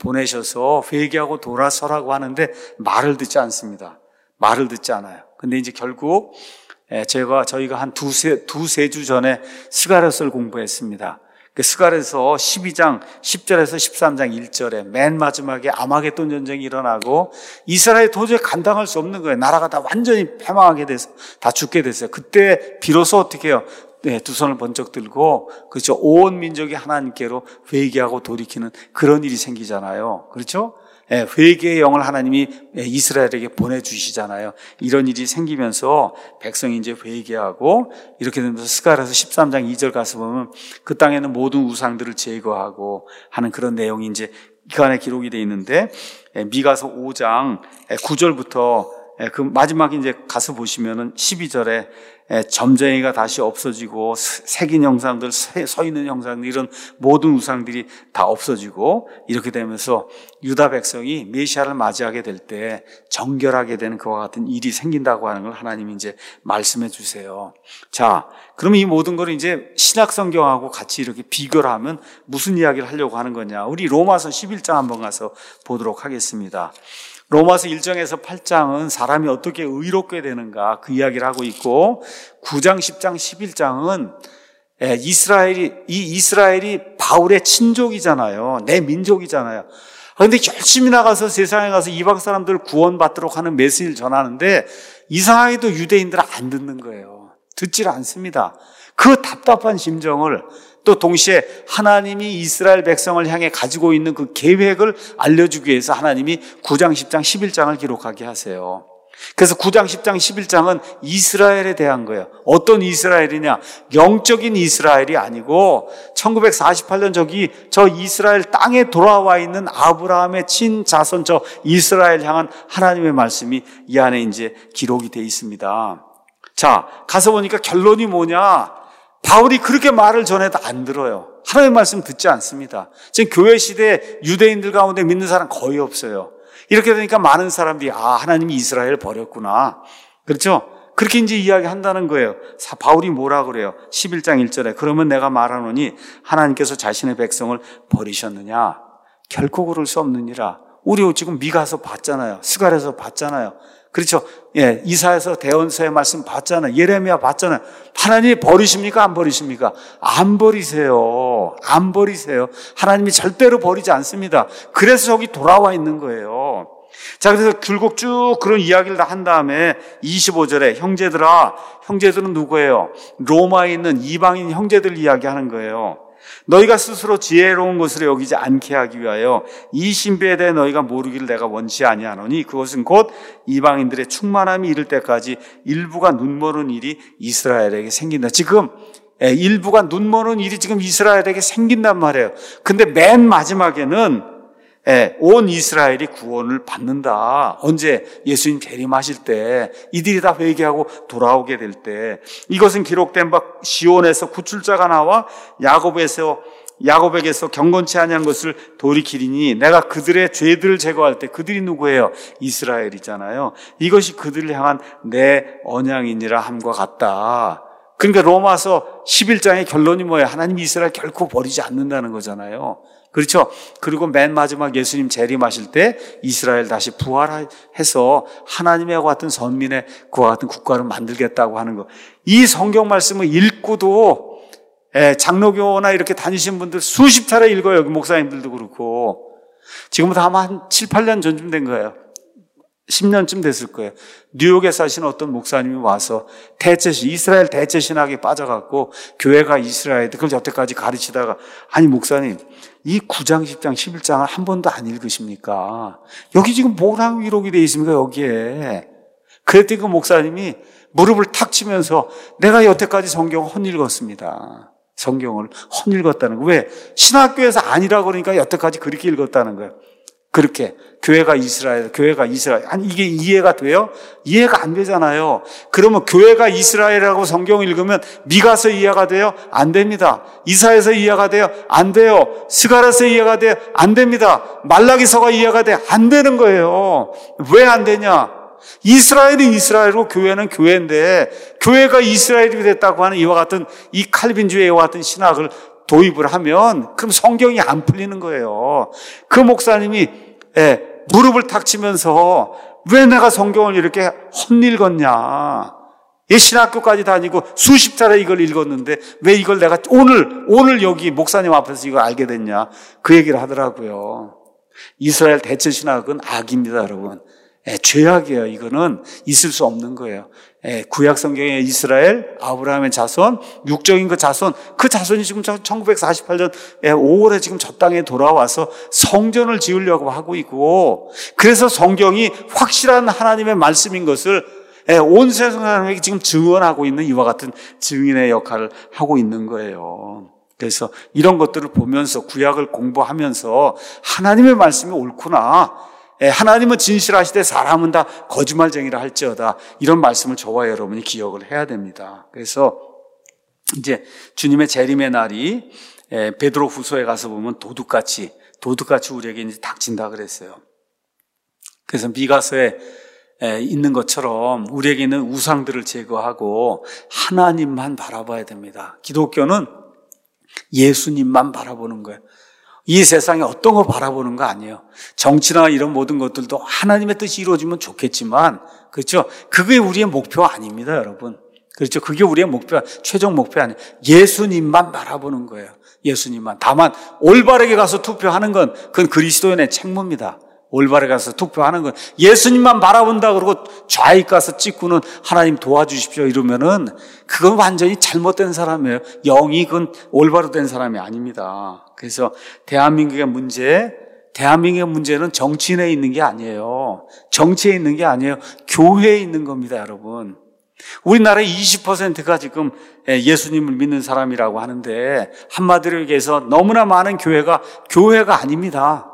보내셔서 회개하고 돌아서라고 하는데 말을 듣지 않습니다. 말을 듣지 않아요. 근데 이제 결국 저희가 한 두세 주 전에 스가랴서를 공부했습니다. 스가랴서 12장 10절에서 13장 1절에 맨 마지막에 아마겟돈 전쟁이 일어나고 이스라엘이 도저히 감당할 수 없는 거예요. 나라가 다 완전히 패망하게 돼서 다 죽게 됐어요. 그때 비로소 어떻게 해요? 두 손을 번쩍 들고, 그렇죠? 온 민족이 하나님께로 회개하고 돌이키는 그런 일이 생기잖아요. 그렇죠? 회개의 영을 하나님이 이스라엘에게 보내주시잖아요. 이런 일이 생기면서 백성이 이제 회개하고 이렇게 되면서 스가랴서 13장 2절 가서 보면 그 땅에는 모든 우상들을 제거하고 하는 그런 내용이 이제 그 안에 기록이 되어 있는데, 미가서 5장 9절부터 그 마지막에 이제 가서 보시면은 12절에 점쟁이가 다시 없어지고 새긴 형상들, 서 있는 형상들, 이런 모든 우상들이 다 없어지고 이렇게 되면서 유다 백성이 메시아를 맞이하게 될 때 정결하게 되는 그와 같은 일이 생긴다고 하는 걸 하나님이 이제 말씀해 주세요. 자, 그러면 이 모든 걸 이제 신약 성경하고 같이 이렇게 비교를 하면 무슨 이야기를 하려고 하는 거냐? 우리 로마서 11장 한번 가서 보도록 하겠습니다. 로마서 1장에서 8장은 사람이 어떻게 의롭게 되는가 그 이야기를 하고 있고, 9장, 10장, 11장은 이스라엘이 바울의 친족이잖아요. 내 민족이잖아요. 그런데 열심히 나가서 세상에 가서 이방 사람들 구원받도록 하는 메시지를 전하는데 이상하게도 유대인들은 안 듣는 거예요. 듣질 않습니다. 그 답답한 심정을 또 동시에 하나님이 이스라엘 백성을 향해 가지고 있는 그 계획을 알려주기 위해서 하나님이 9장, 10장, 11장을 기록하게 하세요. 그래서 9장, 10장, 11장은 이스라엘에 대한 거예요. 어떤 이스라엘이냐? 영적인 이스라엘이 아니고 1948년 저 이스라엘 땅에 돌아와 있는 아브라함의 친자손 저 이스라엘 향한 하나님의 말씀이 이 안에 이제 기록이 되어 있습니다. 자, 가서 보니까 결론이 뭐냐? 바울이 그렇게 말을 전해도 안 들어요. 하나님의 말씀 듣지 않습니다. 지금 교회 시대에 유대인들 가운데 믿는 사람 거의 없어요. 이렇게 되니까 많은 사람들이 하나님이 이스라엘을 버렸구나. 그렇죠? 그렇게 이제 이야기한다는 거예요. 바울이 뭐라 그래요? 11장 1절에 그러면 내가 말하노니 하나님께서 자신의 백성을 버리셨느냐? 결코 그럴 수 없느니라. 우리 지금 미가서 봤잖아요. 스가랴서 봤잖아요. 그렇죠? 이사야서 대언서의 말씀 봤잖아요. 예레미야 봤잖아요. 하나님이 버리십니까? 안 버리십니까? 안 버리세요. 안 버리세요. 하나님이 절대로 버리지 않습니다. 그래서 저기 돌아와 있는 거예요. 자, 그래서 결국 쭉 그런 이야기를 다 한 다음에 25절에 형제들아, 형제들은 누구예요? 로마에 있는 이방인 형제들 이야기하는 거예요. 너희가 스스로 지혜로운 것으로 여기지 않게 하기 위하여 이 신비에 대해 너희가 모르기를 내가 원치 아니하노니 그것은 곧 이방인들의 충만함이 이를 때까지 일부가 눈머는 일이 이스라엘에게 생긴다. 지금 일부가 눈머는 일이 지금 이스라엘에게 생긴단 말이에요. 근데 맨 마지막에는 온 이스라엘이 구원을 받는다. 언제? 예수님 재림하실 때, 이들이 다 회개하고 돌아오게 될 때. 이것은 기록된 바 시온에서 구출자가 나와 야곱에게서 경건치 아니한 것을 돌이키리니 내가 그들의 죄들을 제거할 때, 그들이 누구예요? 이스라엘이잖아요. 이것이 그들을 향한 내 언약이니라 함과 같다. 그러니까 로마서 11장의 결론이 뭐예요? 하나님이 이스라엘 결코 버리지 않는다는 거잖아요. 그렇죠? 그리고 맨 마지막 예수님 재림하실 때 이스라엘 다시 부활해서 하나님과 같은 선민의 그와 같은 국가를 만들겠다고 하는 거. 이 성경 말씀을 읽고도 장로교나 이렇게 다니신 분들 수십 차례 읽어요. 여기 목사님들도 그렇고. 지금부터 아마 한 7, 8년 전쯤 된 거예요. 10년쯤 됐을 거예요. 뉴욕에 사시는 어떤 목사님이 와서 이스라엘 대체신학에 빠져갖고 교회가 이스라엘, 그걸 여태까지 가르치다가, 아니 목사님 이 9장, 10장, 11장을 한 번도 안 읽으십니까? 여기 지금 뭐라고 기록이 되어 있습니까 여기에? 그랬더니 그 목사님이 무릎을 탁 치면서 내가 여태까지 성경을 헛읽었습니다. 성경을 헛읽었다는 거예요. 왜? 신학교에서 아니라고 그러니까 여태까지 그렇게 읽었다는 거예요. 그렇게 교회가 이스라엘. 아니 이게 이해가 돼요? 이해가 안 되잖아요. 그러면 교회가 이스라엘이라고 성경을 읽으면 미가서 이해가 돼요? 안 됩니다. 이사야서 이해가 돼요? 안 돼요. 스가랴서 이해가 돼요? 안 됩니다. 말라기서가 이해가 돼요? 안 되는 거예요. 왜 안 되냐? 이스라엘은 이스라엘이고 교회는 교회인데, 교회가 이스라엘이 됐다고 하는 이와 같은 이 칼빈주의와 같은 신학을 도입을 하면 그럼 성경이 안 풀리는 거예요. 그 목사님이 무릎을 탁 치면서 왜 내가 성경을 이렇게 헛읽었냐. 신학교까지 다니고 수십 차례 이걸 읽었는데 왜 이걸 내가 오늘 여기 목사님 앞에서 이걸 알게 됐냐. 그 얘기를 하더라고요. 이스라엘 대체 신학은 악입니다, 여러분. 죄악이에요. 이거는 있을 수 없는 거예요. 구약 성경의 이스라엘, 아브라함의 자손, 육적인 그 자손이 지금 1948년 5월에 지금 저 땅에 돌아와서 성전을 지으려고 하고 있고, 그래서 성경이 확실한 하나님의 말씀인 것을 온 세상 사람에게 지금 증언하고 있는 이와 같은 증인의 역할을 하고 있는 거예요. 그래서 이런 것들을 보면서 구약을 공부하면서 하나님의 말씀이 옳구나, 하나님은 진실하시되 사람은 다 거짓말쟁이라 할지어다, 이런 말씀을 저와 여러분이 기억을 해야 됩니다. 그래서 이제 주님의 재림의 날이 베드로 후서에 가서 보면 도둑같이 우리에게 이제 닥친다 그랬어요. 그래서 미가서에 있는 것처럼 우리에게 있는 우상들을 제거하고 하나님만 바라봐야 됩니다. 기독교는 예수님만 바라보는 거예요. 이 세상에 어떤 거 바라보는 거 아니에요. 정치나 이런 모든 것들도 하나님의 뜻이 이루어지면 좋겠지만, 그렇죠? 그게 우리의 목표 아닙니다, 여러분. 그렇죠? 그게 우리의 목표, 최종 목표 아니에요. 예수님만 바라보는 거예요. 예수님만. 다만 올바르게 가서 투표하는 건 그건 그리스도인의 책무입니다. 올바르게 가서 투표하는 건, 예수님만 바라본다 그러고 좌익 가서 찍고는 하나님 도와주십시오 이러면은 그건 완전히 잘못된 사람이에요. 영이 그건 올바로 된 사람이 아닙니다. 그래서 대한민국의 문제는 정치인에 있는 게 아니에요. 정치에 있는 게 아니에요. 교회에 있는 겁니다, 여러분. 우리나라의 20%가 지금 예수님을 믿는 사람이라고 하는데, 한마디로 얘기해서 너무나 많은 교회가 아닙니다.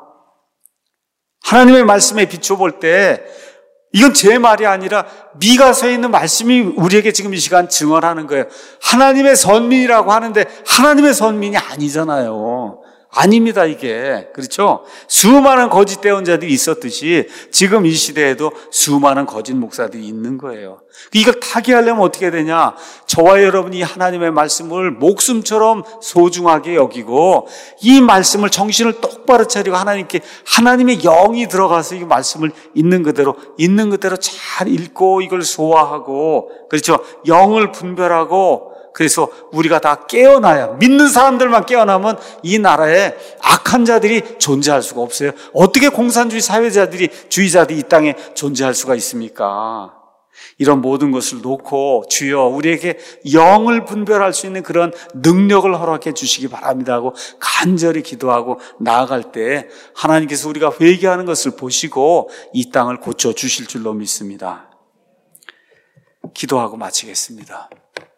하나님의 말씀에 비춰볼 때 이건 제 말이 아니라 미가서에 있는 말씀이 우리에게 지금 이 시간 증언하는 거예요. 하나님의 선민이라고 하는데 하나님의 선민이 아니잖아요. 아닙니다, 이게. 그렇죠? 수많은 거짓 대언자들이 있었듯이 지금 이 시대에도 수많은 거짓 목사들이 있는 거예요. 이걸 타개하려면 어떻게 되냐? 저와 여러분이 하나님의 말씀을 목숨처럼 소중하게 여기고 이 말씀을 정신을 똑바로 차리고 하나님의 영이 들어가서 이 말씀을 있는 그대로 잘 읽고 이걸 소화하고, 그렇죠? 영을 분별하고, 그래서 우리가 다 깨어나야, 믿는 사람들만 깨어나면 이 나라에 악한 자들이 존재할 수가 없어요. 어떻게 공산주의 주의자들이 이 땅에 존재할 수가 있습니까? 이런 모든 것을 놓고 주여 우리에게 영을 분별할 수 있는 그런 능력을 허락해 주시기 바랍니다 하고 간절히 기도하고 나아갈 때 하나님께서 우리가 회개하는 것을 보시고 이 땅을 고쳐 주실 줄로 믿습니다. 기도하고 마치겠습니다.